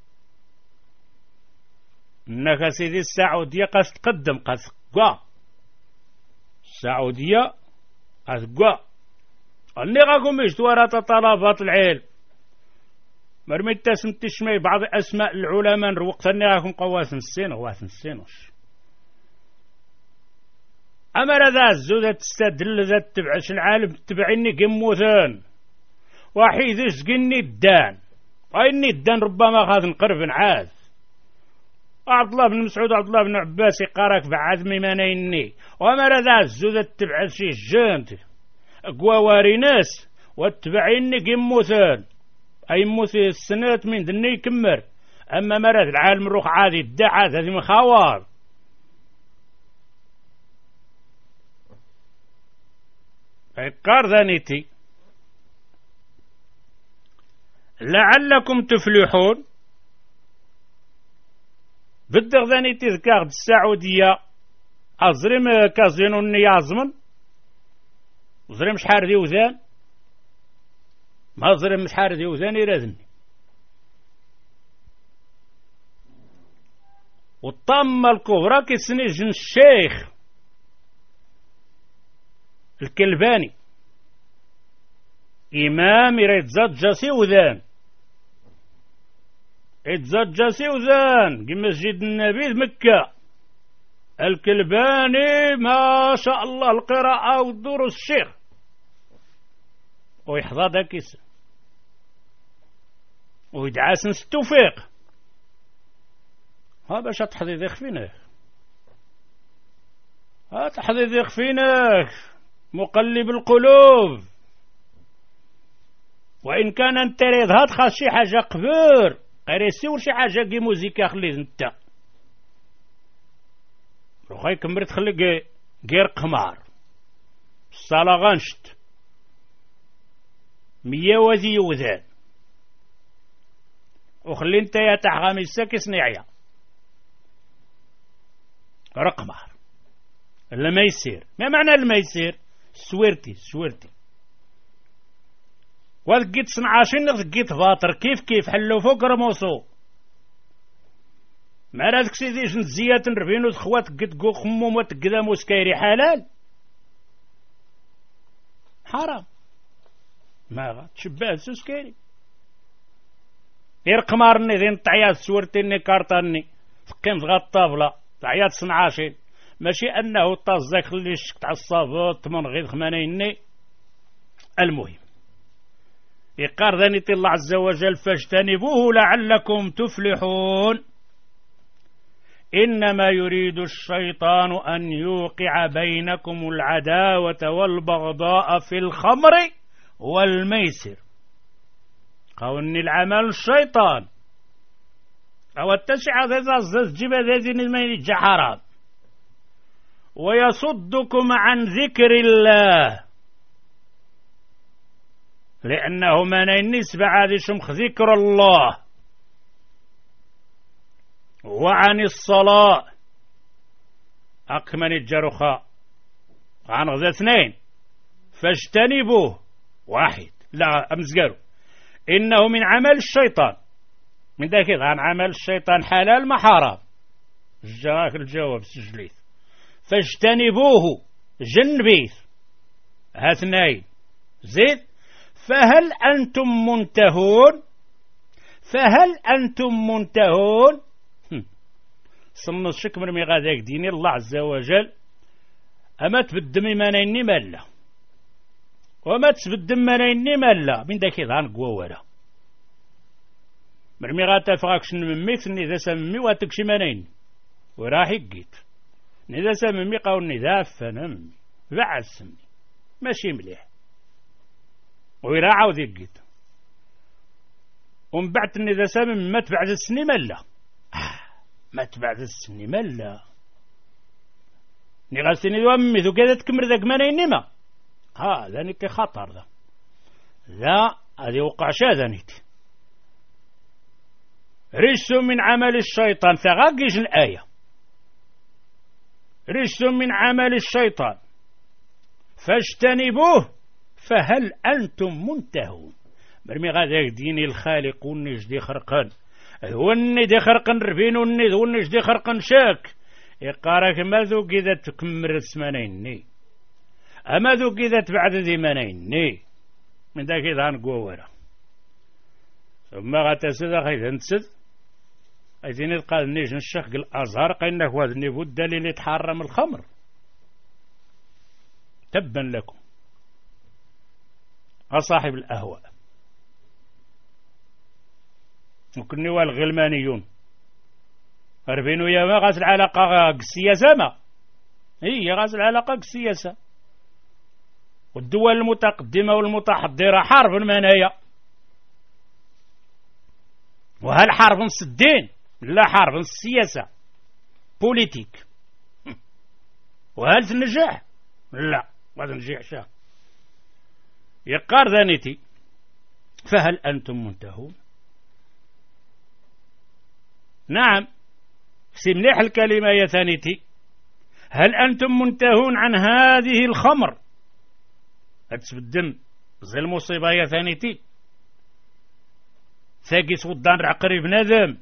إنك سيدي السعودية قد تقدم قد قا السعودية قد قا أني غاكم يشتوارا طلبات العلم مرمي التاسم تشمي بعض أسماء العلماء روقت أني غاكم قواسم السين غواسم السينوش أما ذا الزودة تستدل ذا تبعش العالم تبعني قموثان وحيد يسقني الدان وإني الدان ربما خاذ نقرب عاد عبد الله بن مسعود عبد الله بن عباس يقارك بعد ميمانيني وما ذا الزودة تبعد شي جانت قواري ناس واتبعيني قموثان أي موثي السنات من دني يكمر. أما مرات العالم الروح عادي الدعاء هذه من خوار فيقار ذانيتي لعلكم تفلحون بدغ ذانيتي ذكار السعودية أزرم كازينو النيازمن أزرم شحار ذي وذان ما أزرم شحار ذي وذان يرادني والطامة الكبرى كيسنجن الشيخ الكلباني إمام يتزاد جاسي وذان يتزاد جاسي وذان في مسجد النبي مكة الكلباني ما شاء الله القراءة والدروس الشيخ ويحضر داكيس ويدعى سنس التوفيق ها باش تحضيض يخفينك ها تحضيض يخفينك مقلب القلوب وإن كان انت ريض هاد خاص شي حاجة قبور غير يسيور شي حاجة كي موزيكا خليه انت روخاي كمرت تخلي غير قمار الصلاة غنشت مية وذي يوذان وخلي انت يا تحغامي الساكي صنيعية رقمار الميسير. ما معنى الميسير؟ سويرتي سويرتي وذقيت صنعاشين ذقيت باطر كيف كيف حلو فوق رموسو مع راسك سيدي جنت زيات نربينو خوات قد قو خموم وتقدا موسكايري حلال حرام ما تشبه سوسكايري غير قمارني ذين طعيات سورتيني كارتاني تقيم غا الطابلة طعيات صنعاشين ماشي انه طازك خلي الشك تاع الصابوط من غير خمانيني. المهم يقار ذنيت الله عز وجل فاجتنبوه لعلكم تفلحون. إنما يريد الشيطان أن يوقع بينكم العداوة والبغضاء في الخمر والميسر. قولني العمل الشيطان أو التسعة ذا جيب ذي المين حرام ويصدكم عن ذكر الله لأنه من النسبة عاد شمخ ذكر الله وعن الصلاة أكمن الجرخاء عن غذا اثنين فاجتنبوه واحد لا أمزقروا إنه من عمل الشيطان من ذاك عن عمل الشيطان حلال ما حرام جاك الجواب سجليت فاجتنبوه جنبيت هاثنين زيد فهل أنتم منتهون فهل أنتم منتهون صمنا الشك من مغاداك ديني الله عز وجل أما تبدمي منيني مالا وما تبدم منيني مالا من داك يضعن قوة مرمي غاتا فغاكش نميك إذا سمي واتكشي منين وراح يقيت إذا سمي قاولني ذا فنمي بعد سمي ماشي مليح ويرا عاود يقيت ومن بعد إذا سمي مات بعد السني مالا مات بعد السني مالا نغاسيني ذو أمي ذو كذا تكمر ذاك منين ما ها ذانيك خطر ذا لا هذه وقع شاذنيت رجس من عمل الشيطان فغاقش الآية رجس من عمل الشيطان فاجتنبوه فهل أنتم منتهون مرمي غادي ديني الخالق ونجدي خرقان هو الندي خرقان ربين والند هو النجدي خرقان شاك يقارك ما ذو كذا تكمر الثمانين أما ذو كذا بعد ذي منين من ذاك إذا نقوورا ثم غتسد خيث نتسد أيزين قال نيجن الشيخ الأزهر قينك وذني بود اللي يتحرم الخمر تبا لكم أصاحب الأهواء وكني والغلمانيون أربينو يا ما غاز العلاقة السياسة ما هي غاز العلاقة السياسة والدول المتقدمة والمتحضرة حرب المنايا وهل حرب الدين لا حرب السياسة بوليتيك وهل تنجح لا ما تنجح شا يقار ذانيتي فهل أنتم منتهون نعم سمليح الكلمة يا ثانيتي هل أنتم منتهون عن هذه الخمر الدم زي المصيبة يا ثانيتي ثاقي صدان عقري بنادم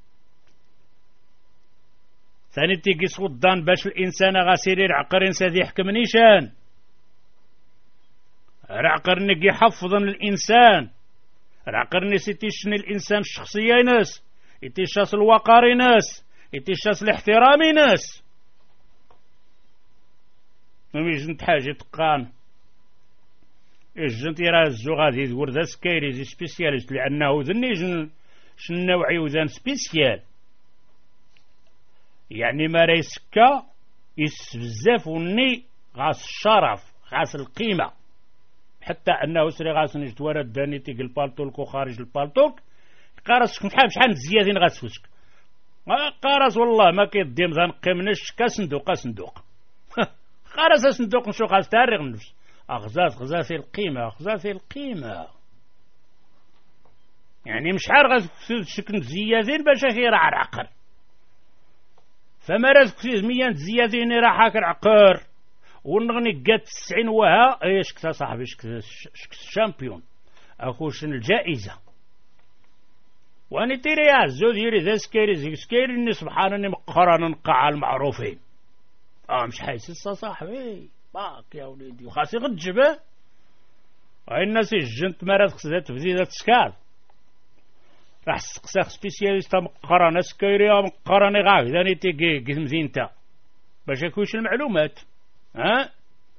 ثاني تيقي صدان باش الإنسان غاسيري عقر سادي يحكم نيشان رعقر نقي حفظا الإنسان رعقر نسيتيشن الإنسان الشخصية ناس يتيشاس الوقار ناس يتيشاس الاحترام ناس مميجن حاجة تقان الجنت يرازو غادي يدور ذا سكايري زي سبيسياليست لأنه ذني جن شن نوعي وذان سبيسيال يعني ما ريسكا يسبزاف وني غاس الشرف غاس القيمة حتى أنه سري غاس نجدوار الداني تيق البالتولك وخارج البالتولك قارس شحال شحال زيادين غاس فسك قارس والله ما كيديم ذا نقيمنش كصندوق صندوق قارس صندوق نشوف غاس تاريخ النفس أغزاز غزاز القيمة غزاز القيمة يعني مش عارف غاز شكل زيادين باش غير عرقر فما رازك مية زيادين راحك العقار ونغني قد تسعين وها ايش كتا صاحبي شكت الشامبيون اخوش الجائزة واني تيري عزو ديري ذا سكيري زي سكيري اني سبحانني مقرن نقع المعروفين اه مش حيث صاحبي باك يا وليدي وخاصي غد جبه الناس الجنت مرات خصها تبدي تسكال راح تسقساخ سبيسياليستا مقرنه سكيري مقرنه غاك داني تيكي كي مزينتا باش يكونش المعلومات ها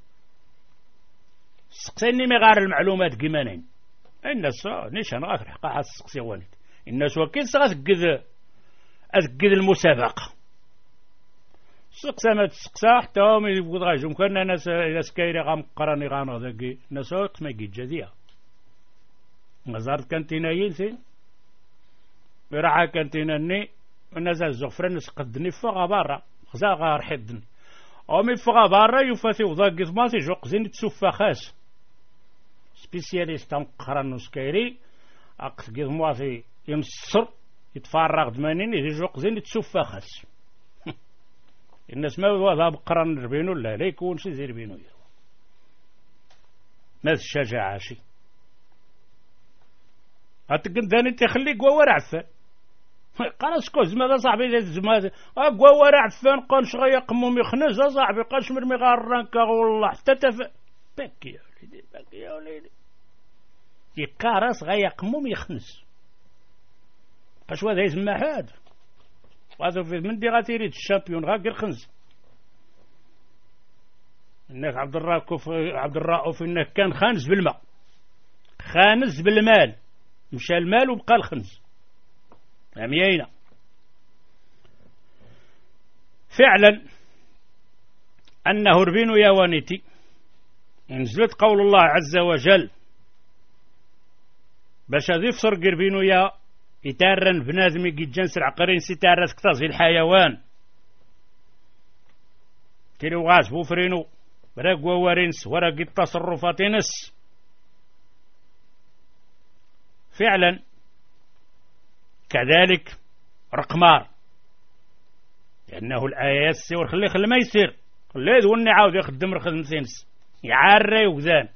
سقسيني مي غار المعلومات كيمانين الناس نيشان غاك الحق حاس سقسي وانيت الناس وكيل غتقد اتقد المسابقه سقسا ما تسقسا حتى هما يبغوا غاجو كان ناس الا سكايري غامقراني غانغ داكي الناس وقت ما كي جديا مزارت كانتينايين سين راح كانتيناني الناس الزغفران ناس قدني فوق برا خزا غار حدني او مي فوق برا يفاتي وضاق زماتي جوق زين تسوفا خاس سبيسياليست مقران سكايري اقف كيزمواتي يمصر يتفرغ ثمانين يجي جوق زين تسوفا خاس الناس ما هو بقران نربينو لا لا يكون شي زير بينو ناس الشجاعة شي هتقن داني تخلي قوة عفان قال سكوز ماذا صاحبي زماد قوة عفان قال شغيا قموم يخنز صاحبي قال شمرمي غارانكا والله حتى تف باكي يا وليدي باكي يا وليدي يكارس غيا قموم يخنز قاش هذا يسمى حاد وهذا في من دي غاتيريد الشامبيون غاكر خنز انك عبد الرؤوف عبد الرؤوف انك كان خانز بالماء خانز بالمال مشى المال وبقى الخنز عميينا فعلا انه ربينو يا وانيتي نزلت قول الله عز وجل باش هذي فسر قربينو يا يتارن بنادم يجي جنس العقرين سيتارس كتاز الحيوان تيرو غاز بوفرينو براق وورينس ورق التصرفات نس فعلا كذلك رقمار لأنه الآيات سيور خليه خليه ما يصير خليه يدوني عاود يخدم رخدم سينس يعري وذان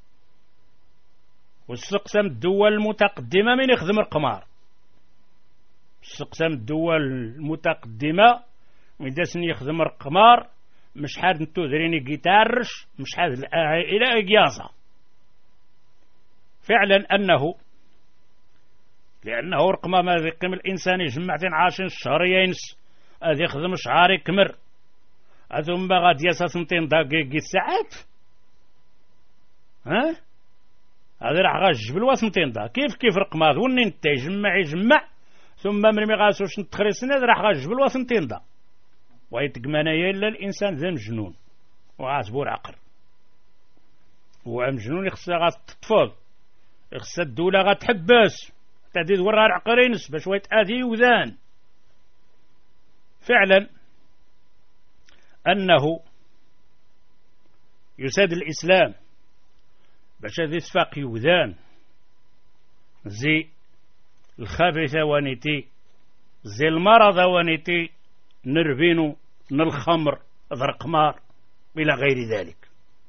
والسقسم الدول المتقدمة من يخدم القمار السقسم الدول المتقدمة من داسن يخدم القمار مش حاد نتو ذريني جيتارش مش حاد إلى إجازة فعلا أنه لأنه رقم ما يقيم الإنسان يجمعتين عاشين شهرينس هذا يخدم شعار يكمر ثم غاد ياسا سنتين دقيقة ساعات ها هذا راح غاج جبل واسمتين دا كيف كيف رقم هذا وني انت يجمع يجمع ثم من مي غاسوش نتخري سنة راح غاج جبل واسمتين دا ويتقمانا يلا الإنسان ذا مجنون وعاسبور عقر ومجنون يخص غاتطفض يخص الدولة غاتحبس تعديد ورا عقرينس باش ويتآذي وذان فعلا أنه يساد الإسلام باش هذي سفاق يوذان زي الخبيثة وانيتي زي المرض وانيتي نربينو نالخمر ذرقمار إلى غير ذلك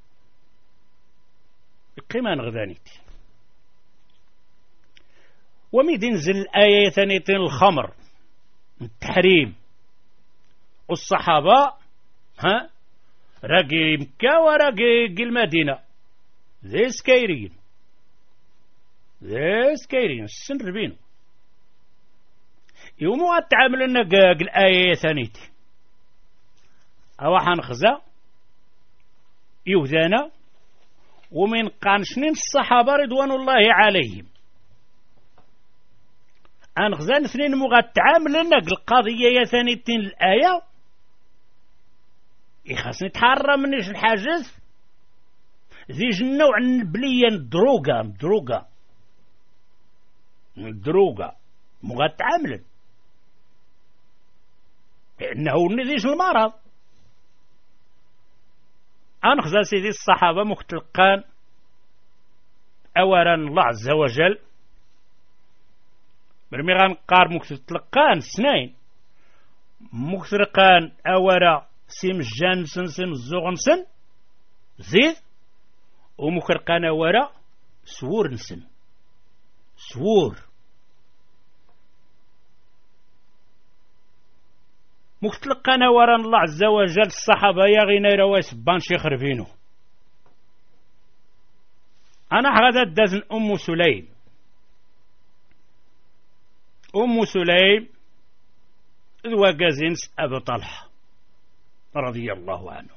قيمان غذانيتي وميدنزل الآية ثانيتين الخمر التحريم والصحابة ها راقي مكة وراقي المدينة ذي سكيرين ذي سكيرين السن ربينو يومو التعامل لنا قاق الآية ثانيتي أو حنخزا يوذانا ومن قانشنين الصحابة رضوان الله عليهم أنخزان اثنين مغا تعامل لنا القضية ثانيتين الآية يخاص نتحرى منيش الحاجز ذي جنوع النبلية الدروقة الدروقة الدروقة مغا تعامل لأنه نديش المرض أنخزا سيدي الصحابة مختلقان أولا الله عز وجل برمي غنقار مختلقان سنين مكثرقان أورا سيم الجانسن سيم الزغنسن زيد ومكرقان أورا سور نسن سور مكتلقان أورا الله عز وجل الصحابة يا غينا رواس بانشي خرفينو أنا غدا دازن أم سليم أم سليم وقازنس أبو طلحة رضي الله عنه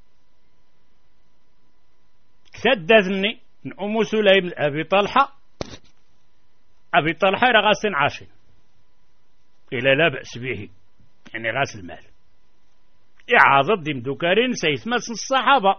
كتدازني أم سليم أبي طلحة أبي طلحة رغاسن عاشن إلى لا بأس به يعني غاس المال إعاضة ديم دوكارين سيثمس الصحابة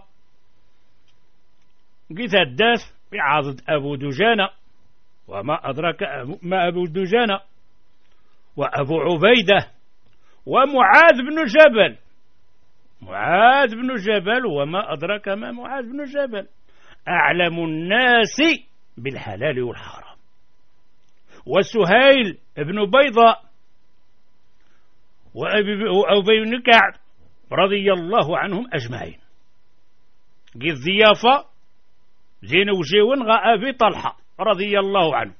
قيت الداس إعاضة أبو دجانة وما أدرك ما أبو دجانة وأبو عبيدة ومعاذ بن جبل معاذ بن جبل وما أدرك ما معاذ بن جبل أعلم الناس بالحلال والحرام وسهيل بن بيضاء وأبي بن كعب رضي الله عنهم أجمعين قي الضيافة زين وجيون غا أبي طلحة رضي الله عنه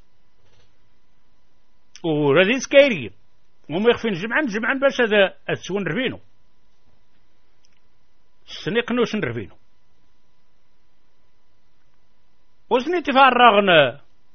ورذي سكيري وما يخفين جمعا جمعا باش هذا أتسون رفينو سنقنوش نرفينو وسني تفرغنا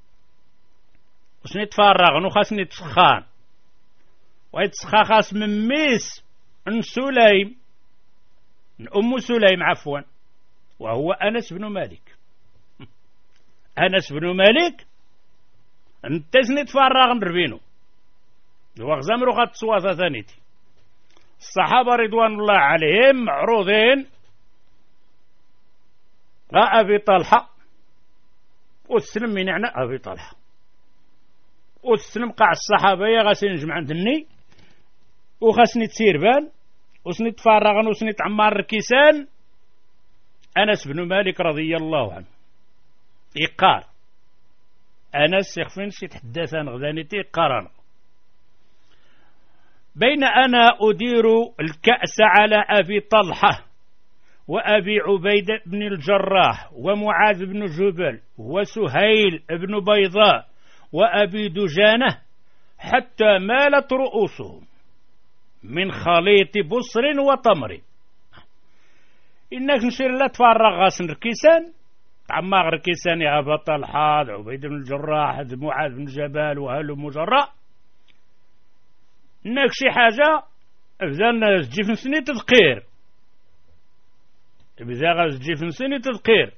وسني تفرغنا وخاصني تسخان ويتسخا خاص من ميس من سليم من أم سليم عفوا وهو أنس بن مالك أنس بن مالك انت سني تفرغ نرفينو وغزام روخات سواسة ثانيتي الصحابة رضوان الله عليهم معروضين غا أبي طلحة والسلم من يعني أبي طلحة والسلم قاع الصحابة يا غاسين نجمع عندني وخاسني تسير بان وسني تفارغن وسني تعمار الكيسان أنس بن مالك رضي الله عنه إقار أنس يخفين شي تحدثان غدانيتي قارن بين أنا أدير الكأس على أبي طلحة وأبي عبيدة بن الجراح ومعاذ بن جبل وسهيل بن بيضاء وأبي دجانة حتى مالت رؤوسهم من خليط بصر وتمر إنك نشير لا تفرغ غاسن ركيسان عمار ركيسان يا أبا طلحة عبيدة بن الجراح معاذ بن جبل وهل مجرى إنك شي حاجة إذا تجي في سني تذكير إذا غتجي في سني تذكير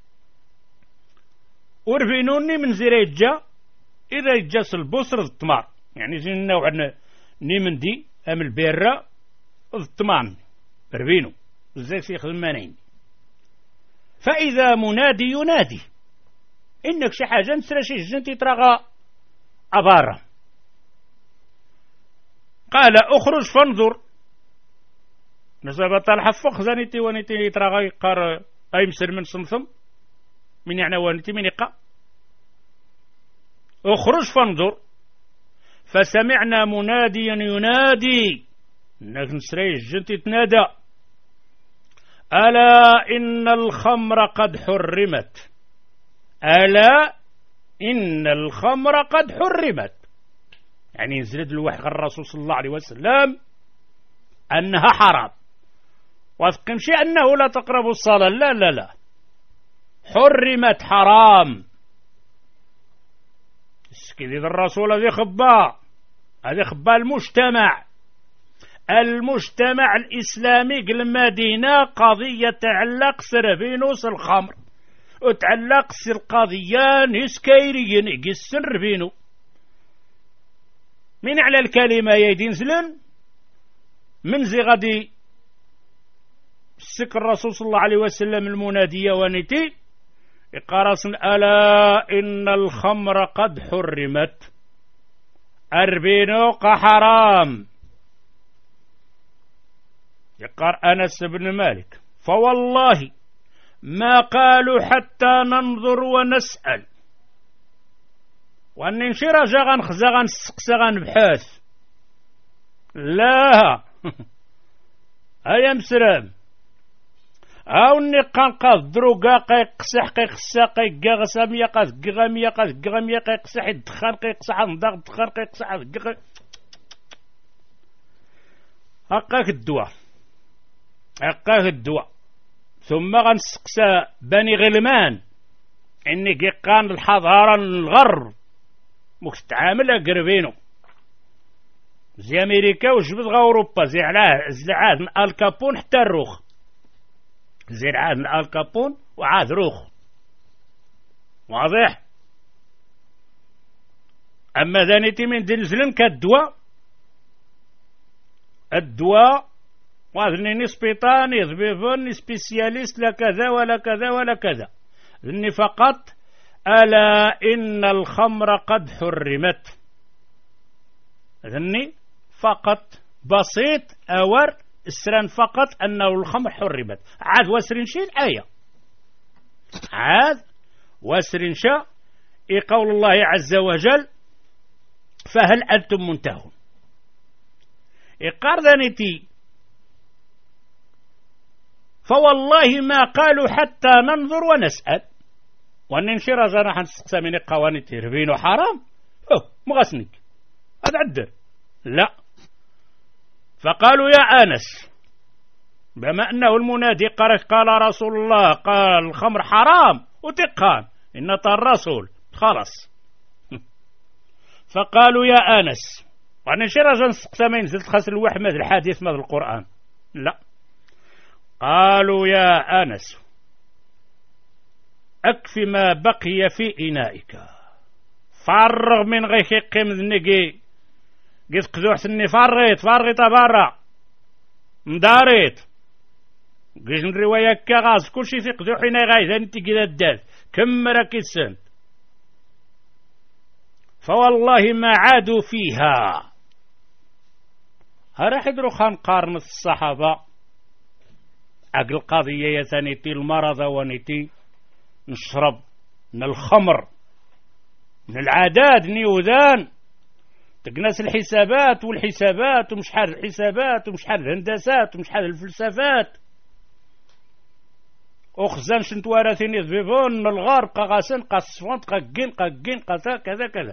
ورفينوني من زريجة إذا يجاس البصر الطمار يعني زين نوع نيمندي أم البيرة الطمان رفينو زي سيخ المانين فإذا منادي ينادي إنك شي حاجة نسرى شي جنتي تراغى أبارة قال أخرج فانظر نصابة طالحة فوق زانيتي ونيتي يتراغى يقار أي مسر من صمصم من يعني ونيتي من يقع أخرج فانظر فسمعنا مناديا ينادي إنك نسرى جنتي تنادى ألا إن الخمر قد حرمت ألا إن الخمر قد حرمت يعني نزلت الوحي الرسول صلى الله عليه وسلم أنها حرام واثقم شيء أنه لا تقربوا الصلاة لا لا لا حرمت حرام كذي الرسول هذه خباء هذه خباء المجتمع المجتمع الإسلامي المدينة قضية تعلق سرفينوس الخمر وتعلق القضية نسكيريين يقسن رفينو من على الكلمة يدين زلن من زي غدي السك الرسول صلى الله عليه وسلم المنادية ونتي إقارس ألا إن الخمر قد حرمت أربينو حرام يقار أنس بن مالك فوالله ما قالوا حتى ننظر ونسأل وأن نشير جاغان خزاغان سقساغان بحاث لا هيا مسرام هاوني قنقاض دروقا قيقسح قيقسا قيقاغسا ميقا ذقغا ميقا ذقغا ميقا قيقسح الدخان قيقسح نضاق الدخان قيقسح ذقغا هقاك الدواء هقاك الدواء. ثم غنسقسى بني غلمان اني قيقان الحضارة الغرب مكس تعامل قربينو زي امريكا وجبد غا اوروبا زي علاه زي عاد من الكابون حتى الروخ زي عاد من الكابون وعاد روخ واضح. اما ذانيتي من دنزلن كالدواء الدواء واذني سبيطاني ضبيبون سبيسياليست لا كذا ولا كذا ولا كذا ذني فقط ألا إن الخمر قد حرمت ذني فقط بسيط أور السران فقط أنه الخمر حرمت عاد وسرين شيء الآية عاد وسرين شاء قول الله عز وجل فهل أنتم منتهون إقاردنتي فوالله ما قالوا حتى ننظر ونسأل وأن نشير زانا حنسقسى من القوانين تربين حرام أوه مغسنك هذا عدر لا. فقالوا يا آنس بما أنه المنادي قال قال رسول الله قال الخمر حرام وتقان إن الرسول خلاص. فقالوا يا آنس وأن نشير زانا نسقسى من نزلت خسر الوحمد الحديث ماذا القرآن لا. قالوا يا أنس أكف ما بقي في إنائك فرغ من غير قيم ذنقي قد قدوح سني فريت فريت برا مداريت قيش الرواية كغاز كل شيء في قدوحنا غايز أنت كذا الدال كم راكي السن فوالله ما عادوا فيها. هرا حدرو خان قارن الصحابة أقل قضية يثانيتي المرض ونتي نشرب من الخمر من العادات نيوذان تقناس الحسابات والحسابات ومش حال الحسابات ومش حال الهندسات ومش حال الفلسفات أخزان شنتوارثين يذببون الغرب قاسن قصفون قاقين قاقين قذا كذا كذا.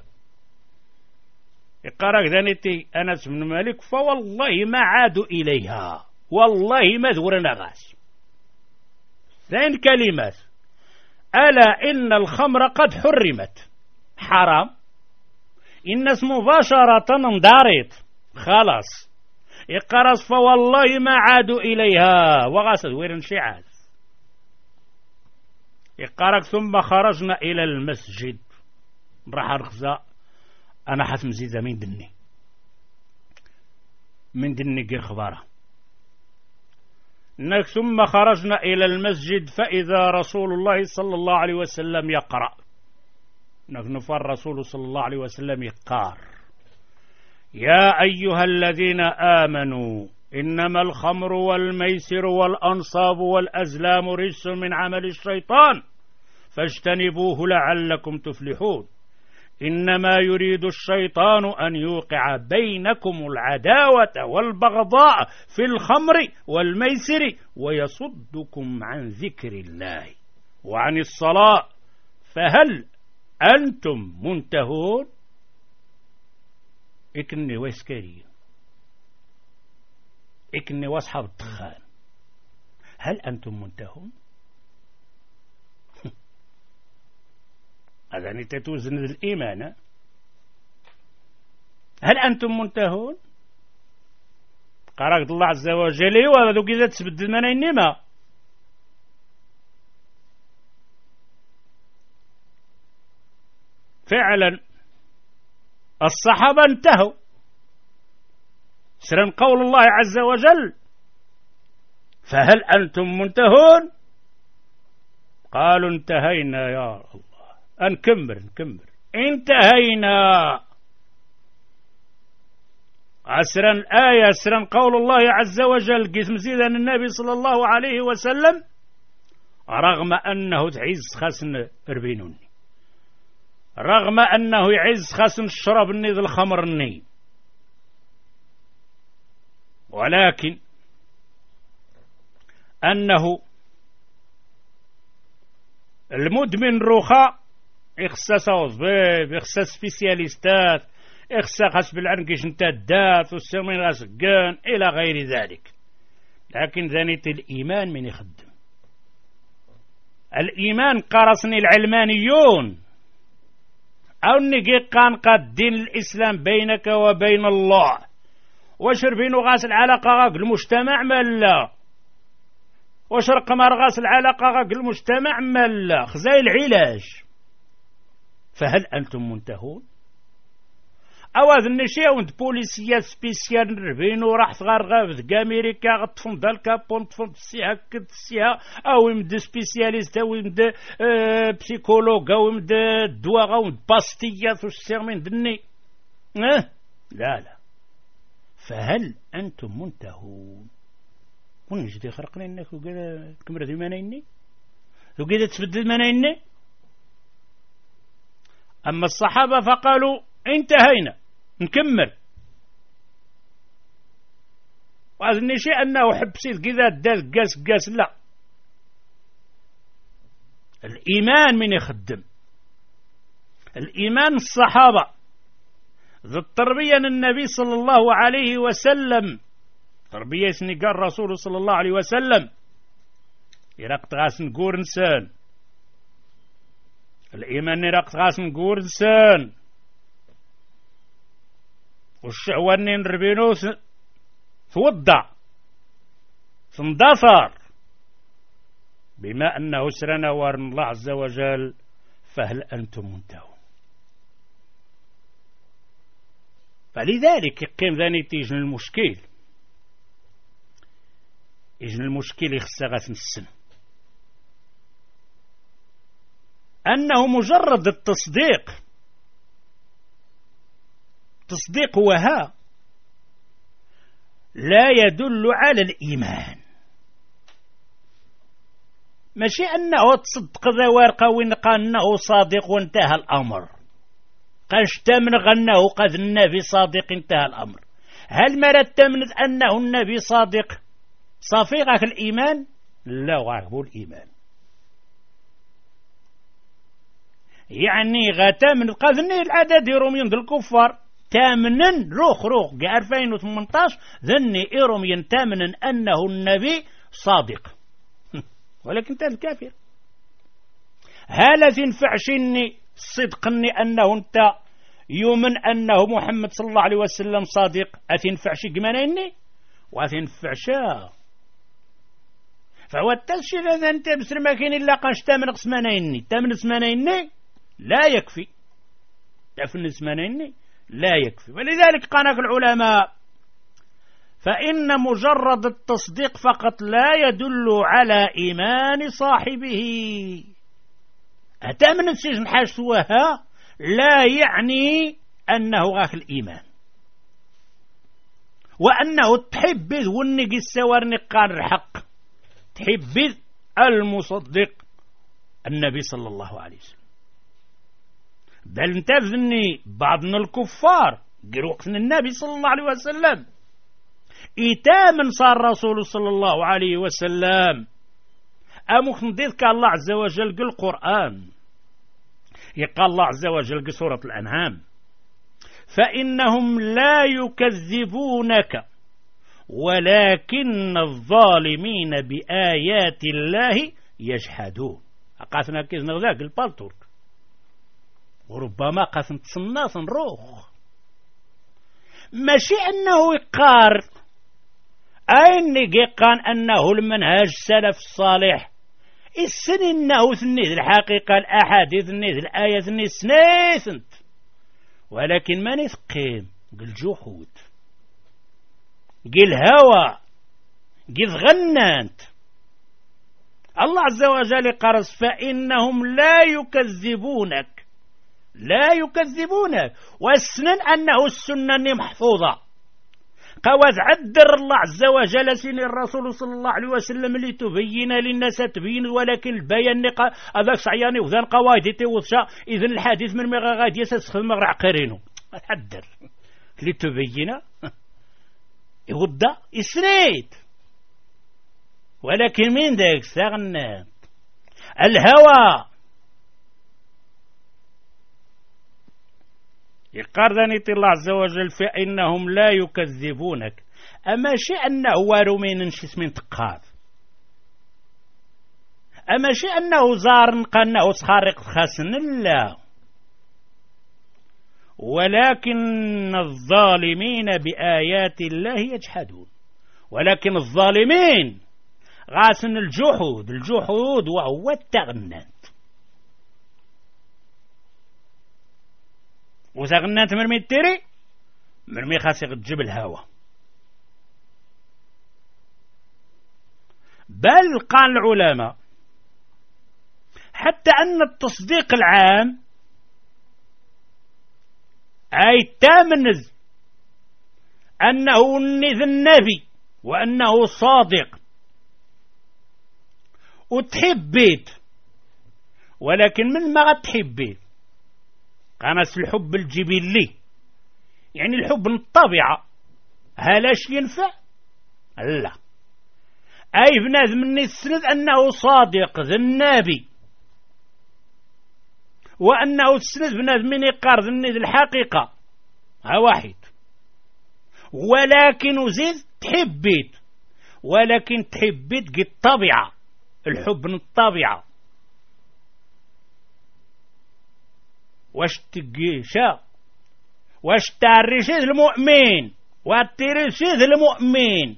يقرأ ذانيتي أنس بن مالك فوالله ما عادوا إليها والله ما ذورنا غاس. ثاني كلمات ألا إن الخمر قد حرمت حرام الناس مباشرة اندارت خلاص يقرص فوالله ما عادوا إليها وغاسد ويرن شعال يقرأ ثم خرجنا إلى المسجد راح أرخزاء أنا حتم زيزة من دني من دني غير خباره. ثم خرجنا إلى المسجد فإذا رسول الله صلى الله عليه وسلم يقرأ نغنف الرسول صلى الله عليه وسلم يقار يا أيها الذين آمنوا إنما الخمر والميسر والأنصاب والأزلام رجس من عمل الشيطان فاجتنبوه لعلكم تفلحون إنما يريد الشيطان أن يوقع بينكم العداوة والبغضاء في الخمر والميسر ويصدكم عن ذكر الله وعن الصلاة فهل أنتم منتهون. إكني ويسكري إكني واصحاب الدخان هل أنتم منتهون. هذا تتوزن الإيمان هل أنتم منتهون. قرأت الله عز وجل وهذا كذا تسبدل من إنما فعلا الصحابة انتهوا سرا قول الله عز وجل فهل أنتم منتهون قالوا انتهينا يا الله نكمل نكمل انتهينا. عسرا آية سرا قول الله عز وجل قسم زيدا النبي صلى الله عليه وسلم رغم أنه تعز خاسن ربينوني رغم أنه يعز خاسن الشرب الني ذي الخمر الني ولكن أنه المدمن رخاء إخصاص وظبيب إخصاص سبيسياليستات إخصاص حسب العنقش نتادات والسمين غاسقان إلى غير ذلك. لكن ذنيت الإيمان من يخدم الإيمان قرصني العلمانيون أو نجي قان قد دين الإسلام بينك وبين الله وشربينو غاس العلاقة غاق المجتمع ملا وشرق مرغاس العلاقة غاق المجتمع ملا خزاي العلاج. فهل أنتم منتهون؟ أو هذا النشيء وند بوليسيات سبيسيال نربينو راح تغرغب ذك أمريكا غطفن دالكا بونطفن تسيها كد تسيها أو يمد سبيسياليست أو يمد اه بسيكولوج أو يمد دواء أو يمد باستيات وش من دني اه لا لا. فهل أنتم منتهون؟ ونجد خرقنا إنك وقال كمرة ذي منايني وقال تبدل منايني. أما الصحابة فقالوا انتهينا نكمل. وهذا الشيء أنه حبسيت كذا دال قاس قاس لا. الإيمان من يخدم الإيمان الصحابة ذو التربية النبي صلى الله عليه وسلم تربية سنقال الرسول صلى الله عليه وسلم يرقت غاس نقور نسان الإيمان يرقت غاس نقور نسان والشعوانين ربينو توضع تندثر بما أنه سرنا وارن الله عز وجل. فهل أنتم منتهون؟ فلذلك يقيم ذاني تيجن المشكل يجن المشكل يخسغت السن أنه مجرد التصديق تصديق وها لا يدل على الإيمان. ماشي أنه تصدق ذا ورقة وينقى أنه صادق وانتهى الأمر قاشتا من غناه قد النبي صادق انتهى الأمر. هل مرت من أنه النبي صادق صافي غاك الإيمان؟ لا غاكبو الإيمان يعني غاتا من قذني العدد يرومين ذو الكفار تامنا روخ روخ قا ألفين وثمانية ذني إيرومين تامنا أنه النبي صادق ولكن انت الكافر. هل تنفعشني صدقني أنه انت يؤمن أنه محمد صلى الله عليه وسلم صادق أتنفعش قمانيني وأتنفعشا فهو التسجيل إذا أنت بسر ما كاين إلا قاش تامن قسمانيني تامن قسمانيني لا يكفي تفن قسمانيني لا يكفي. ولذلك قالك العلماء فإن مجرد التصديق فقط لا يدل على إيمان صاحبه. أتامن السجن حاشوها لا يعني أنه غاك الإيمان وأنه تحب والنقي السوار نقار الحق تحب المصدق النبي صلى الله عليه وسلم. بل انتبذني بعضنا الكفار قالوا وقت النبي صلى الله عليه وسلم إتامن صار رسول صلى الله عليه وسلم أمك نضيذك الله عز وجل قل القرآن يقال الله عز وجل قل سورة الأنعام فإنهم لا يكذبونك ولكن الظالمين بآيات الله يجحدون. أقاتنا كيز نغذاك البالتورك وربما قاسم تصناف نروخ ماشي أنه يقار أين قان أنه المنهج السلف الصالح السن إنه ثنيذ الحقيقة الأحاديث ثنيذ الآية ثنيذ سنيثنت ولكن ما نثقيم قل جحود قل هوى قل غنانت. الله عز وجل قرص فإنهم لا يكذبونك لا يكذبونك والسنن أنه السنة محفوظة قواد عدر الله عز وجل سن الرسول صلى الله عليه وسلم لتبين للناس تبين ولكن البيان هذاك صعياني وذان قواعد توثشا إذن الحديث من مغا غادي يسخدم مغرع قرينو عدر لتبين يغدا يسريت، ولكن من ذاك سغنات الهوى يقارنني الله عز وجل فإنهم لا يكذبونك، أما شيء أنه وارومين نشيس من تقاف، أما شيء أنه زار قناه سخارق خاسن، لا، ولكن الظالمين بآيات الله يجحدون. ولكن الظالمين غاسن الجحود، الجحود وهو التغنات، وتغنات مرمي التري مرمي خاسق تجيب الهوى. بل قال العلماء حتى أن التصديق العام أي تامنز أنه النبي وأنه صادق وتحبيت، ولكن من ما تحبيت قناس الحب الجبلي، يعني الحب من الطبيعة، هلاش ينفع؟ لا، أي بنادم من يسند أنه صادق ذا النبي، وأنه السند بنادم من يقار ذا الحقيقة، ها واحد. ولكن وزيد تحبيت، ولكن تحبيت قد الطبيعة، الحب من الطبيعة. واش تقيشا واش تعرشيد المؤمن وترشيد المؤمن،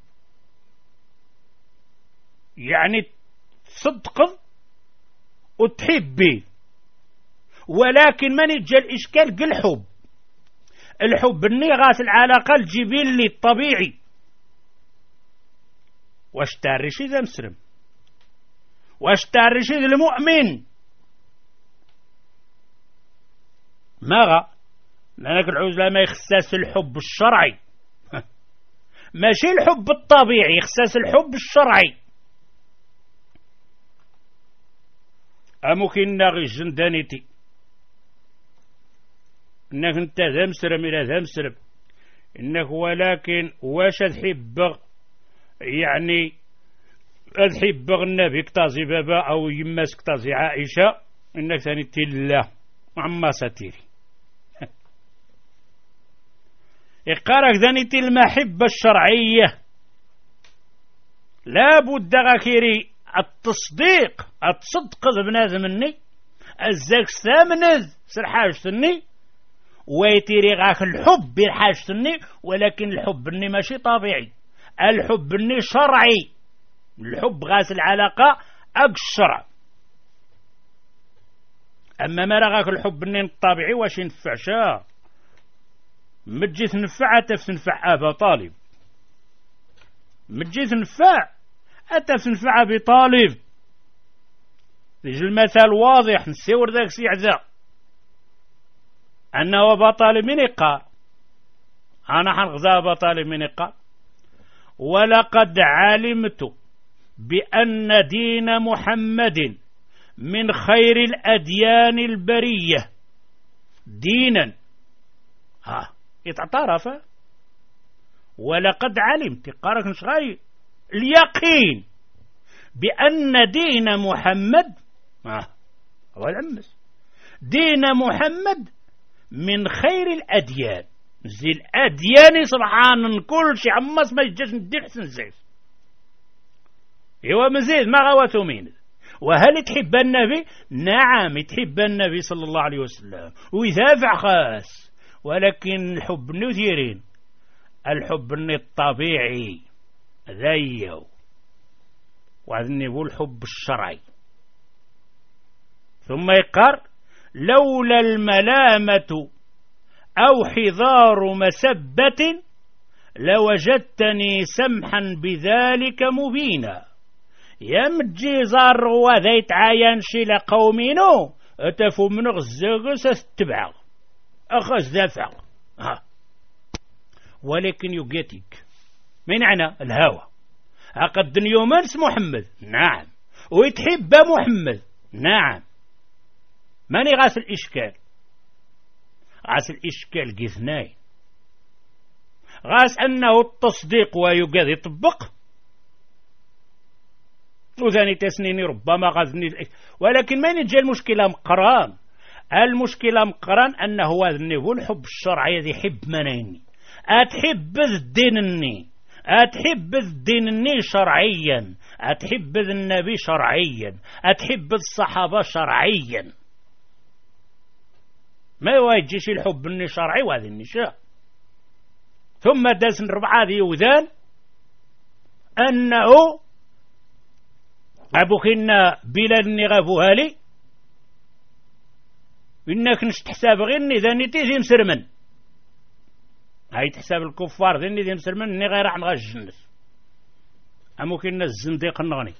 يعني تصدق وتحبي، ولكن من يجي الإشكال قل الحب الحب النغاس العلاقة الجبلي الطبيعي. واش تعرشيد المسلم واش تعرشيد المؤمن ماغا، لأنك العزلة ما يخصاص الحب الشرعي ماشي الحب الطبيعي، يخصاص الحب الشرعي. أمكن ناغي الجندانيتي إنك انت ذا مسرم إلى ذا مسرم إنك، ولكن واش تحب يعني تحب النبي كتازي بابا أو يماس كتازي عائشة، إنك ثاني تلا عما ستيري إقارك ذانيت المحبة الشرعية لا بد غاكيري التصديق التصدق بنادم مني الزاك سامنز سرحاج سني ويتيري غاك الحب يرحاج سني، ولكن الحب اني ماشي طبيعي، الحب اني شرعي، الحب غاس العلاقة اق الشرع. اما ما رغاك الحب اني الطبيعي واش ينفع شا متجي تنفع تنفع أبا طالب، متجي تنفع أتنفع أبي طالب. يجي المثال واضح نسيور ذاك سيعزا أنه أبا طالب من يقار، أنا حنغزى أبا طالب من يقار. ولقد علمت بأن دين محمد من خير الأديان البرية دينا، ها يتعترف. ولقد علمت قارك نشغاي اليقين بأن دين محمد آه هو العمس دين محمد من خير الأديان، زي الأديان سبحان كل شيء عمس ما يجيش ندير حسن زيف ايوا مزيد ما غواتو مين. وهل تحب النبي؟ نعم تحب النبي صلى الله عليه وسلم ويدافع خاص، ولكن الحب نثيرين الحب الطبيعي ذيو وعنبو الحب الشرعي. ثم يقر لولا الملامة أو حضار مسبة لوجدتني سمحا بذلك مبينا. يمجي زار وذيت عاين شيل قومينو أتفو من غزاق ستبع أخذ دافع ها. ولكن يقيتك من عنا الهوى عقد يوما محمد نعم ويتحب محمد نعم. ماني غاس الإشكال غاس الإشكال قثناي غاس أنه التصديق ويقاذ يطبق وثاني تسنيني ربما غازني، ولكن ما نجي المشكلة مقران. المشكلة مقران أنه هو النبو الحب الشرعي ذي حب منيني أتحب الدينني أتحب الدينني شرعيا، أتحب النبي شرعيا، أتحب الصحابة شرعيا، ما يجيش الحب الني شرعي وهذا النشاء. ثم داس ربعة ذي وذان أنه أبو خنا بلال نغافوها لي إنك نشت حساب غيرني ذاني تيزي مسرمن، هاي تحساب الكفار ذاني ذي مسرمن إني غير راح نغاش الجنس أمو كنا الزنديق النغني.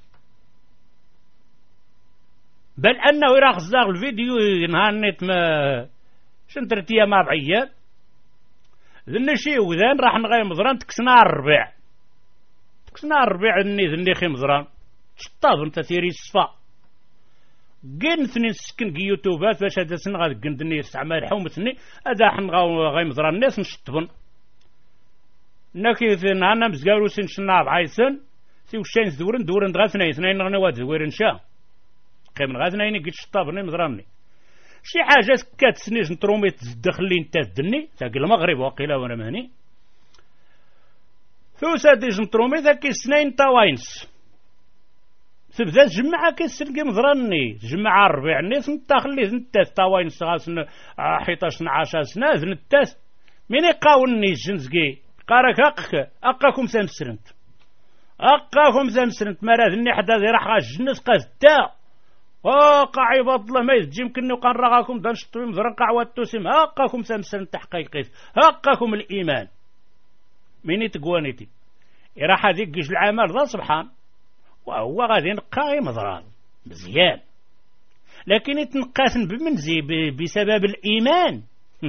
بل أنه يراخ الزاغ الفيديو نهار النت ما شنترتيا ما بعيان ذني شي وذان راح نغاي مزران تكسنا الربيع تكسنا الربيع ذني ذني خي مزران شطاب انت ثيري الصفا قين ثنين سكن يوتيوبات باش هذا سن غاد قندني استعمال حومتني هذا حن غاي مزران الناس نشطبن ناكي ثن انا مزقارو سن شناب عايسن سي وشين دورن دورن غاثنين اثنين غنوات زويرن شا قيم غاثنين قلت شطابني مزراني شي حاجه كات سنيج نترومي تدخلي انت الدني تاقي المغرب وقيلا وانا مهني ثوسا ديج نترومي ذاك سنين تاواينس تبدا تجمع كيسلقي مزراني تجمع الربيع الناس نتاخلي انت تاواينس غاسن حيطاش عشرة سنه زنتاس مين يقاوني الجنزقي قارك اقك اقاكم سامسرنت اقاكم سامسرنت مرادني حدا ذي راح الجنس قازتا واقع عباد الله ما يجي يمكن وقان رغاكم دنشطوا مزران قعوات توسم هاقاكم سامسرنت تحقيقي هاقاكم الايمان مين تقوانيتي راح هذيك جيش العمل ذا سبحان وهو غادي نقاي مضران مزيان، لكن يتنقاسن بمنزي بسبب الإيمان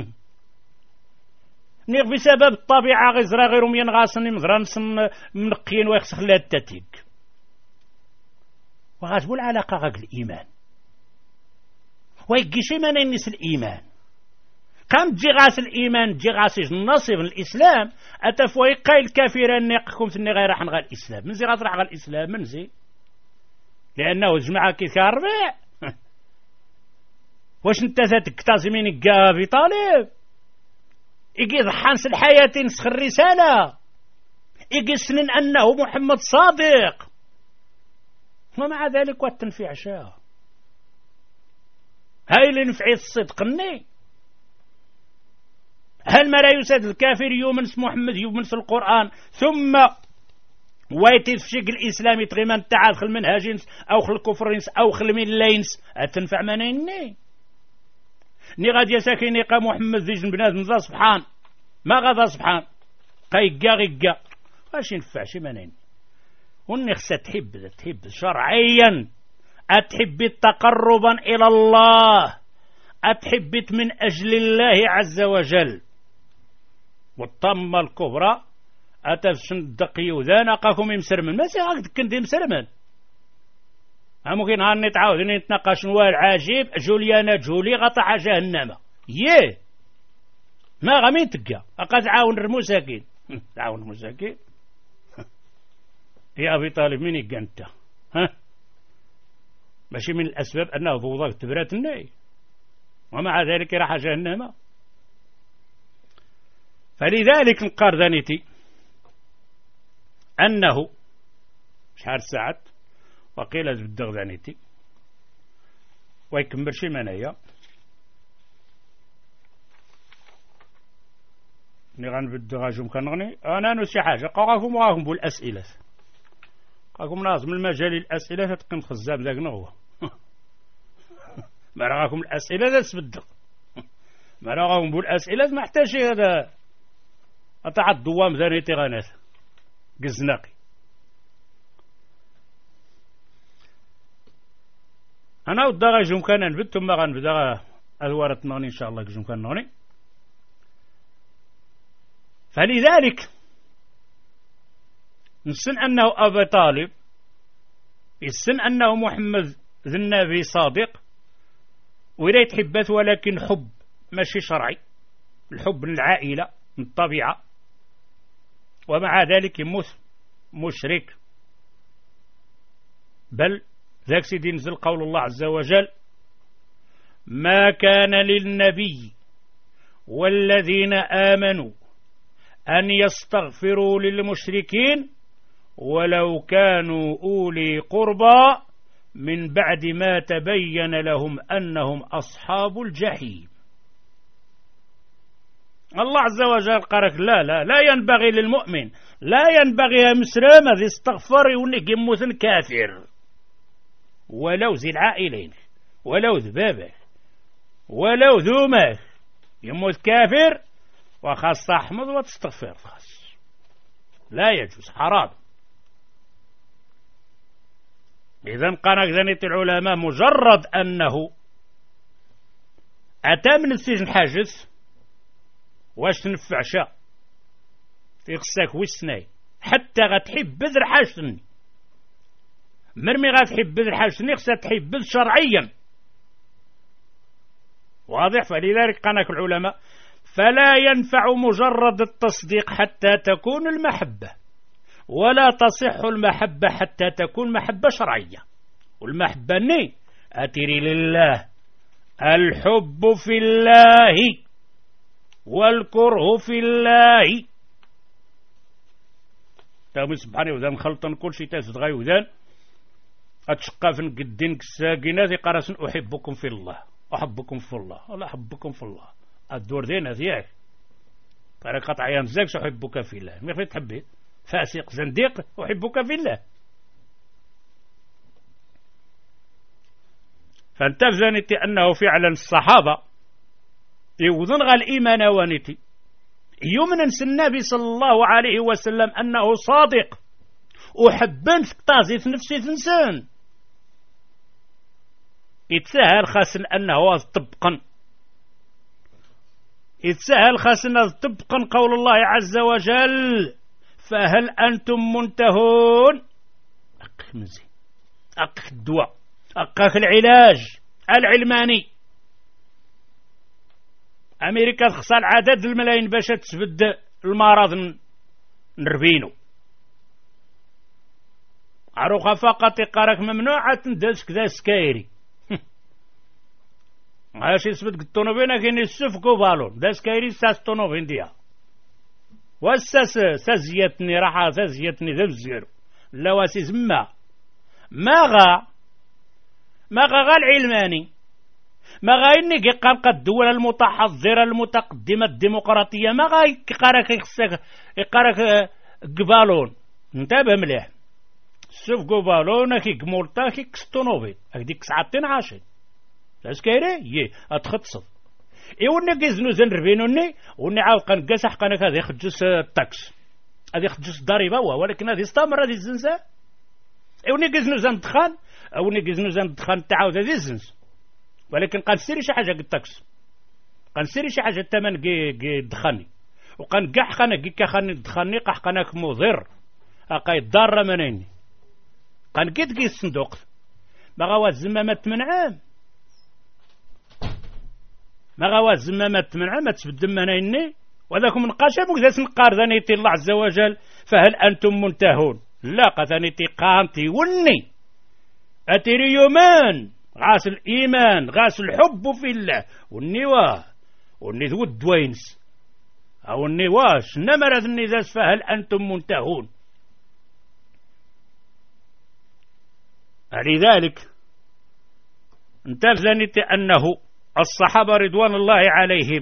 نيغ بسبب الطبيعة غيزرا غيرهم ينغاسن مضران سن منقين ويخسخ لا التتيك وغاتبو العلاقة غاك الإيمان ويجيشي ما ننس الإيمان قام تجي غاس الإيمان تجي غاس النصيب الإسلام أتفوي قايل الكافرين نيقكم سني غير راح نغا الإسلام منزي غاس راح نغا الإسلام منزي لأنه جماعة كي كاربع واش انت تكتازمين القافي طالب يجي ضحانس الحياة نسخ الرسالة يجي سنن أنه محمد صادق ومع ذلك والتنفيع شاه هاي اللي نفعي الصدق الني هل ما لا يساد الكافر يومنس محمد يومنس القرآن ثم ويتفشق الإسلام يتغيمان تعال خل منهاجينس أو خل كفرينس أو خل من لينس أتنفع منيني ني غادي يساكيني قا محمد ذي جنبنا ذنزا سبحان ما غادا سبحان قايقا غيقا واش ينفع شي منين وني خصها تحب تحب شرعيا أتحب تقربا إلى الله أتحبت من أجل الله عز وجل والطمة الكبرى أتفشن الدقي وذانا قاكم يمسرمن ما سيغاك كنت مسرمن ممكن هان نتعاود نتناقش نوال عجيب جوليانا جولي غطع جهنم يه ما غامين تقى أقا تعاون المساكين تعاون المساكين يا أبي طالب مين يقى أنت ها ماشي من الأسباب أنه ضوضاك تبرات الناي ومع ذلك راح جهنم. فلذلك نقار ذانيتي أنه شحال ساعات وقيل بالدغ ذانيتي ويكمل شي منايا ني غنبدو غاجم كنغني انا نسي حاجه قاكم وراكم بالاسئله قاكم لازم المجال الاسئله تقن خزاب ذاك نغوه ما راكم الاسئله تسبدق ما راكم بالاسئله ما احتاج هذا قطع الدوام ذانيتي غنات قزناقي انا ودا غاجم كان نبت ثم غنبدا الورة نغني ان شاء الله غاجم كان نغني. فلذلك نسن أنه أبا طالب يسن أنه محمد ذي النبي صادق ولا يتحبث ولكن حب ماشي شرعي الحب من العائلة من الطبيعة ومع ذلك يموت مشرك. بل ذاك سيدي نزل قول الله عز وجل: ما كان للنبي والذين آمنوا أن يستغفروا للمشركين ولو كانوا أولي قربى من بعد ما تبين لهم أنهم أصحاب الجحيم. الله عز وجل قالك لا لا لا ينبغي للمؤمن، لا ينبغي يا مسلم أن يستغفر ونك يموت كافر، ولو ذي العائلين ولو ذبابه ولو ذومه يموت كافر وخاص أحمد وتستغفر خاص، لا يجوز، حرام. إذن قال زنيت العلماء مجرد أنه أتى من السجن حاجز واش تنفع شا يخصك وسناي حتى غتحب بذر حاجتني مرمي غتحب بذر حاجتني خصها تحب بذر شرعيا، واضح. فلذلك قالك العلماء فلا ينفع مجرد التصديق حتى تكون المحبة، ولا تصح المحبة حتى تكون محبة شرعية. والمحبة ني أتري لله، الحب في الله والكره في الله. تامي سبحانه وذان خلطا كل شيء تازدغي وذان أتشقى في الدين كساقنا قراسن أحبكم في الله أحبكم في الله ولا أحبكم في الله الدور دينا ذيك قال قطع ينزاكش أحبك في الله ما يخفي تحبي فاسق زنديق أحبك في الله. فانتفزنت أنه فعلا الصحابة يوضن غا الإيمان وانتي يمنن النبي صلى الله عليه وسلم أنه صادق وحبن في طازي نفسي إنسان يتسهل خاصن أنه طبقا يتسهل خاصن طبقا قول الله عز وجل: فهل أنتم منتهون؟ أقخ مزي أقخ الدواء أقخ العلاج العلماني. أمريكا تخسر عدد الملايين باش تسبد المرض نربينو عروقها فقط يقارك ممنوعة نداس كذا سكايري عاش يسبد الطونوبين كاين يسفكو بالون دا سكايري ساس طونوبين ديها واساس سازيتني راح سازيتني ذا بزيرو لا واسيز ما ما غا ما غا غا العلماني ما غايني قال قد الدول المتحضرة المتقدمة الديمقراطية ما غاي يقارك يخصك يقارك قبالون انتبه مليح شوف قبالون كي قمولتا كي كستونوبي هكديك ساعتين عاشر لاش كايري يي اتختصر ايوني كيزنو زن ربينوني وني عاود قنقاسح قناك هذا يخجس التاكس هذا يخجس الضريبة ولكن هذه استمر هذه الزنسة ايوني كيزنو زن دخان ايوني كيزنو زن دخان تعاود هذه الزنس ولكن قنسيري شي حاجة التاكس قنسيري شي حاجة الثمن كي كي دخاني وقنقح قنا كي كخاني دخاني قح قناك مضر اقاي ضار منيني قنقيت كي الصندوق ما غاوا الزمامات من عام ما غاوا الزمامات من عام تبدل منيني وذاكم نقاشا بوكذا نقار ذانيتي الله عز وجل فهل أنتم منتهون لا قثانيتي قانتي وني أتري يومان غاس الإيمان غاس الحب في الله والنواه والنذو الدوينس أو النواش نمرذ النزاز فهل أنتم منتهون. لذلك انتفزنت أنه الصحابة رضوان الله عليهم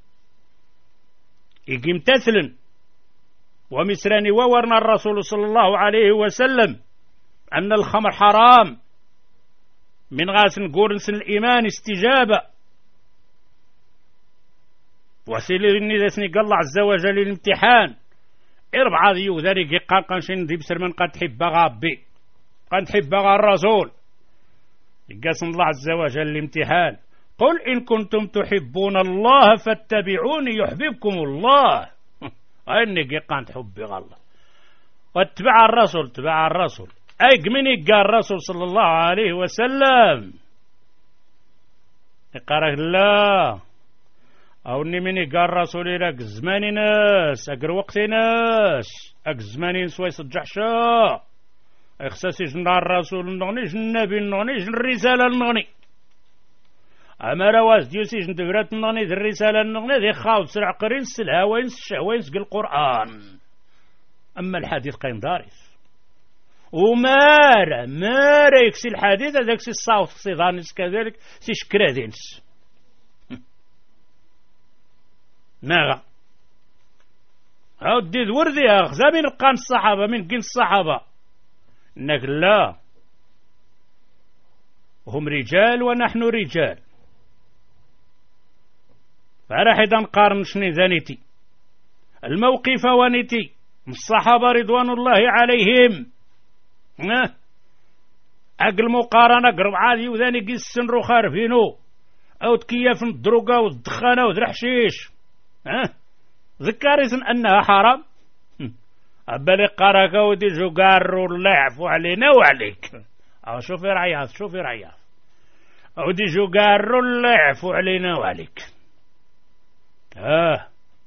يمتثل ومسراني وورنا الرسول صلى الله عليه وسلم أن الخمر حرام من غاس نقول الإيمان استجابة وسيلي الناس قال الله عز وجل الامتحان اربعة ذيو ذلك قال قنشين ذي بسر من قد حب غابي قد حب غا الرسول قاسم الله عز وجل الامتحان قل إن كنتم تحبون الله فاتبعوني يحببكم الله أنك قد حب الله واتبع الرسول تبع الرسول أي مني قال الرسول صلى الله عليه وسلم قال لا أوني مني قال رسولي راك الزماني ناس أقر وقتي ناس أك الزماني نسوي صجحشا إخساسي جنا الرسول نغني جن النبي نغني جن الرسالة نغني أما رواز ديوسي جن دفرات نغني ذي الرسالة نغني ذي خاوت سرع قرين السلهاوين الشهوين سق القرآن. أما الحديث قيم دارس ومارا مارا يكسي الحديث هذاك سي الصوت سي ظانس كذلك سي شكرا دينس ناغا عاود ديد وردي أخذ من قان الصحابة من قين الصحابة إنك لا هم رجال ونحن رجال فراح إذا نقارن شني ذانيتي الموقف ونيتي الصحابة رضوان الله عليهم ها أقل مقارنة قرب عادي وذاني قيس سنرو خارفينو أو تكيف الدروقة والدخانة والحشيش ها ذكرت أنها حرام أبالي قراكا ودي جوكار الله يعفو علينا وعليك أو شوفي رعياض شوفي رعياض ودي جوكار الله يعفو علينا وعليك اه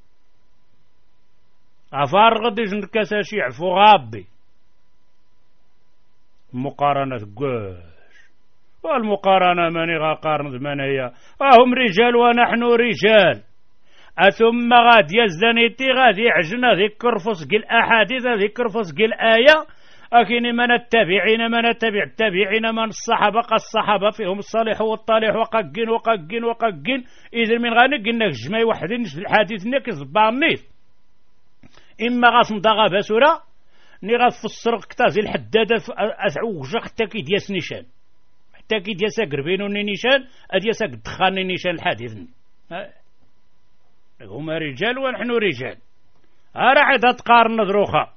أفارغ دي جنكاساش يعفو غابي مقارنة قوش والمقارنة ماني غاقارن ذمان هي هم رجال ونحن رجال أثم غاد يزدنيتي غادي عجنا ذكر فصق الأحاديث ذكر فصق الآية أكين من التابعين من التابع التابعين من الصحابة الصحابة فيهم الصالح والطالح وققين وققين وققين إذا من غاني قلنا جماي وحدين في الحديث نكز بارنيف إما غاث ندغى بسورة ني غاث في السرق كتازي الحدادة أسعوجا حتى كي دياس نيشان حتى كي دياس قربينو نيشان أدياس دخان نيشان الحديث هما رجال ونحن رجال راح تقارن ذروخا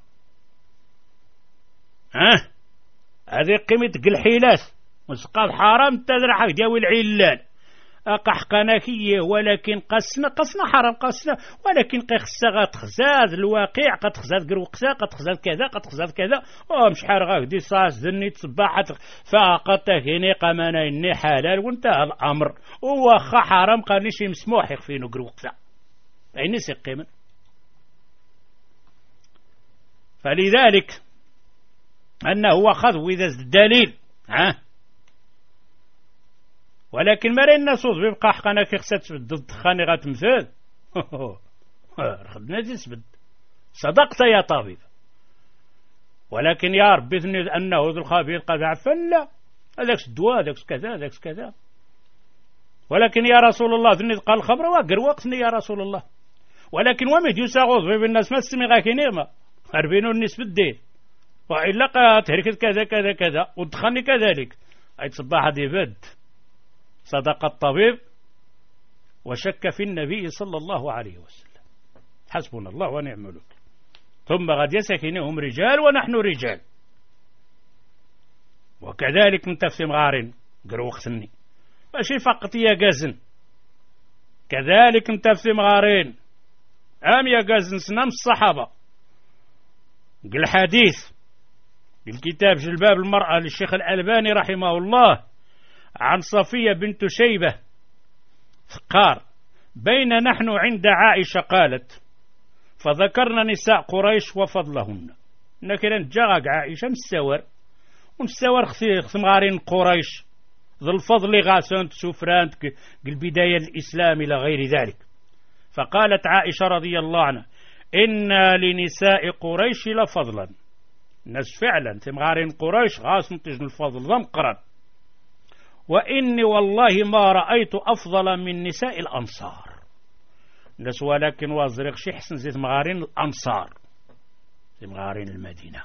ها هذه قيمة الحيلات مسقاط حرام تدرح دياوي العلال قحقناكية ولكن قسنا قسنا حرام قسنا ولكن قخصا غتخزاد الواقع قد خزاد قروقسا قد خزاد كذا قد خزاد كذا ومش حارغاك دي صاص ذني تصبحت فقط هنا قمنا إني حلال وانتهى الأمر وخا حرام قال لي شي مسموح يخفينو قروقسا أين سقيمن فلذلك أنه أخذ وإذا الدليل ها ولكن ما رأينا صوت بيبقى حقنا كي خسات ضد خاني غتمثل خدنا تسبد صدقت يا طبيب ولكن يا ربي أنه ذو الخبير قد عفن لا هذاك الدواء هذاك كذا هذاك كذا ولكن يا رسول الله ذني قال الخبر واقر وقتني يا رسول الله ولكن ومد يساغوض في الناس ما تسمي غاكي نعمة أربينو النسبة الدين وإلا تهركت كذا كذا كذا ودخلني كذلك أي تصبح هذه بد صدق الطبيب وشك في النبي صلى الله عليه وسلم حسبنا الله ونعم الوكيل ثم غد يسكنهم رجال ونحن رجال وكذلك من تفسير غارين قروا وقتني ماشي فقط يا جازن كذلك من تفسير غارين أم يا جازن سنام الصحابة قل حديث الكتاب جلباب المرأة للشيخ الألباني رحمه الله عن صفية بنت شيبة قال بين نحن عند عائشة قالت فذكرنا نساء قريش وفضلهن نكرا جاغق عائشة مستور ومستور خثمغارين قريش ذو الفضل غاسنت سفرانت البداية الإسلام إلى غير ذلك فقالت عائشة رضي الله عنها إن لنساء قريش لفضلا ناس فعلا تمغارين قريش غاسنت الفضل ذمقرا وإني والله ما رأيت أفضل من نساء الأنصار ناس ولكن وازرق شي حسن زيت مغارين الأنصار زي مغارين المدينة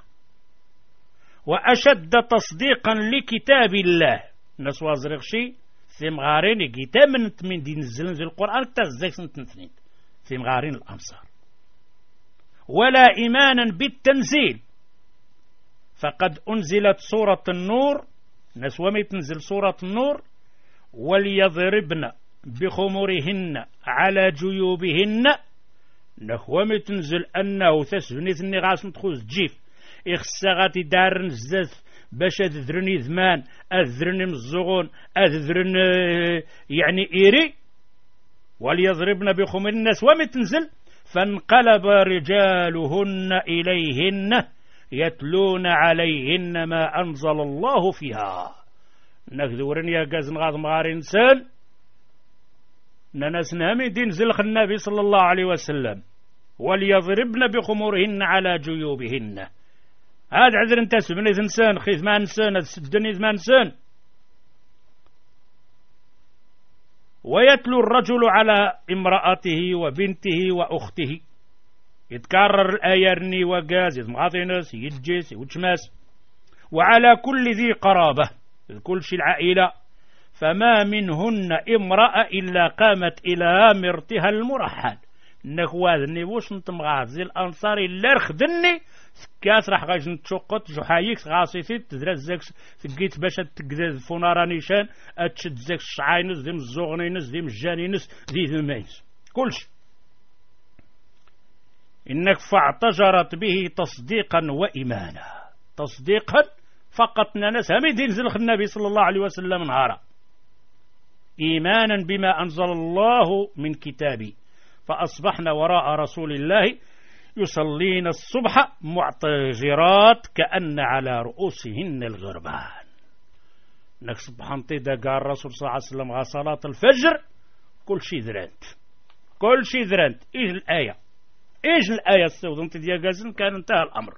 وأشد تصديقا لكتاب الله ناس وازرق شي زي مغارين كتاب من من دين الزلن القرآن تزيك سنتين زي مغارين الأنصار ولا إيمانا بالتنزيل فقد أنزلت سورة النور ناس وما تنزل سورة النور وليضربن بخمرهن على جيوبهن نخوة تنزل أنه تسهني ثني غاس نتخوز جيف إخساغاتي دارن زاز باش أذرني ذمان أذرني مزغون أذرن يعني إيري وليضربن بخمر الناس ومتنزل فانقلب رجالهن إليهن يتلون عليهن ما أنزل الله فيها. نكذورن يا قازن غاز مغاري نسان ناس نامي دين زلخ النبي صلى الله عليه وسلم وليضربن بخمورهن على جيوبهن. هذا عذر انت سبني انسان خيث ما انسان الدنيا ما انسان. ويتلو الرجل على امرأته وبنته وأخته يتكرر الآيرني وقاز يتمغاطينس يلجيس وتشماس وعلى كل ذي قرابة كل شيء العائلة فما منهن امرأة إلا قامت إلى مرتها المرحل. نخواذني وش نتمغاط زي الأنصار إلا رخدني كاس راح غاش نتشقط جحايك غاصيتي تدرزك تقيت باش تقدر فونارا نيشان اتشد زاك الشعاينس ديم الزغنينس ديم الجانينس دي ذمينس كلش. إنك فاعتجرت به تصديقا وإيمانا. تصديقا فقط ناس هم ينزل النبي صلى الله عليه وسلم نهارا إيمانا بما أنزل الله من كتابه فأصبحنا وراء رسول الله يصلين الصبح معتجرات كأن على رؤوسهن الغربان. نك سبحان طيدا قال الرسول صلى الله عليه وسلم على صلاة الفجر كل شيء ذرنت كل شيء ذرنت. إيش الآية إيش الآية السوداء انت ديا قازن كان انتهى الأمر.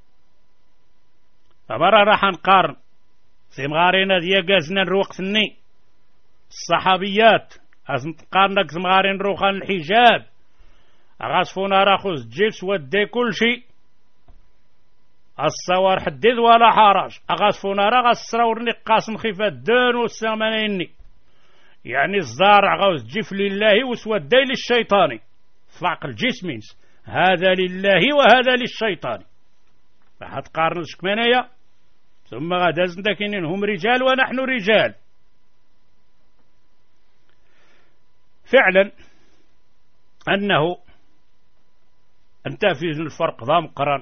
فبرا راح نقارن سيمغارينا ديا قازن الوقتني الصحابيات أزن تقارنك سمغارين روخان الحجاب أغاسفونا راخوز جيبس ودي كل شيء الصور حديد ولا حرج أغاسفونا راغ السراور قاسم خفة دون والسامنيني يعني الزارع غوز جيف لله وسودي للشيطاني فعق الجسمينس هذا لله وهذا للشيطان. راح تقارن شكمانية ثم غدا زندكين هم رجال ونحن رجال. فعلا أنه انتفذ الفرق ذا مقرن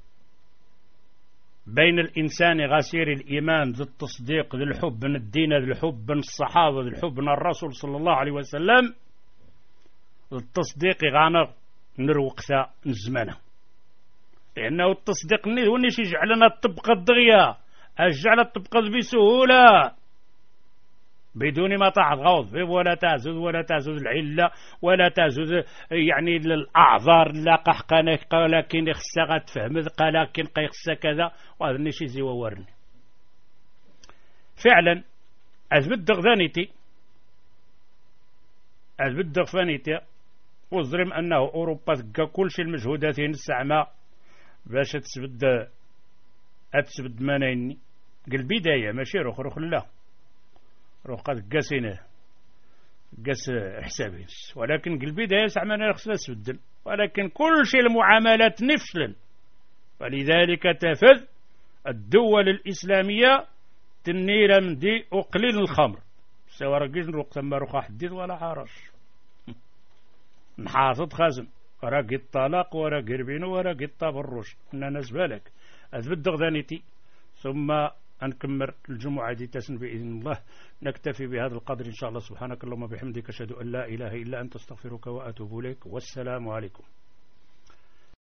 بين الإنسان غسير الإيمان ذي التصديق ذي الحب من الدين ذي الحب من الصحابة ذي الحب من الرسول صلى الله عليه وسلم. التصديق غانر نروقتا نزمانه لأنه التصديق هو اللي يجعلنا الطبقة الدغية أجعل الطبقة بسهولة بدون ما تعضغوض ولا تعزز ولا تعزز العلة ولا تعزز يعني الأعذار لا قحقانك لكن خصها غتفهم لكن قيخصها كذا وهذا الشيء زي وورني. فعلا أثبت دغدانيتي أثبت دغفانيتي وظلم أنه أوروبا تلقى كل شيء المجهوداتين السعماء باش تسبد أتسبد مانيني قل بداية ماشي روخ روخ لا روخ قد قاسينه قاس حسابين ولكن قل بداية سعمانا خصنا تسبدل ولكن كل شيء المعاملات نفشل. فلذلك تفذ الدول الإسلامية تنير من دي أقليل الخمر سواء رقيز نروق ثم روخ حديد ولا حرج نحافظ خازن وراقي الطلاق وراقي ربين وراقي التبرج إننا نزبالك أثبت دغدانيتي ثم أنكمل الجمعة دي تسن بإذن الله. نكتفي بهذا القدر إن شاء الله. سبحانك اللهم بحمدك أشهد أن لا إله إلا أنت استغفرك وأتوب إليك والسلام عليكم.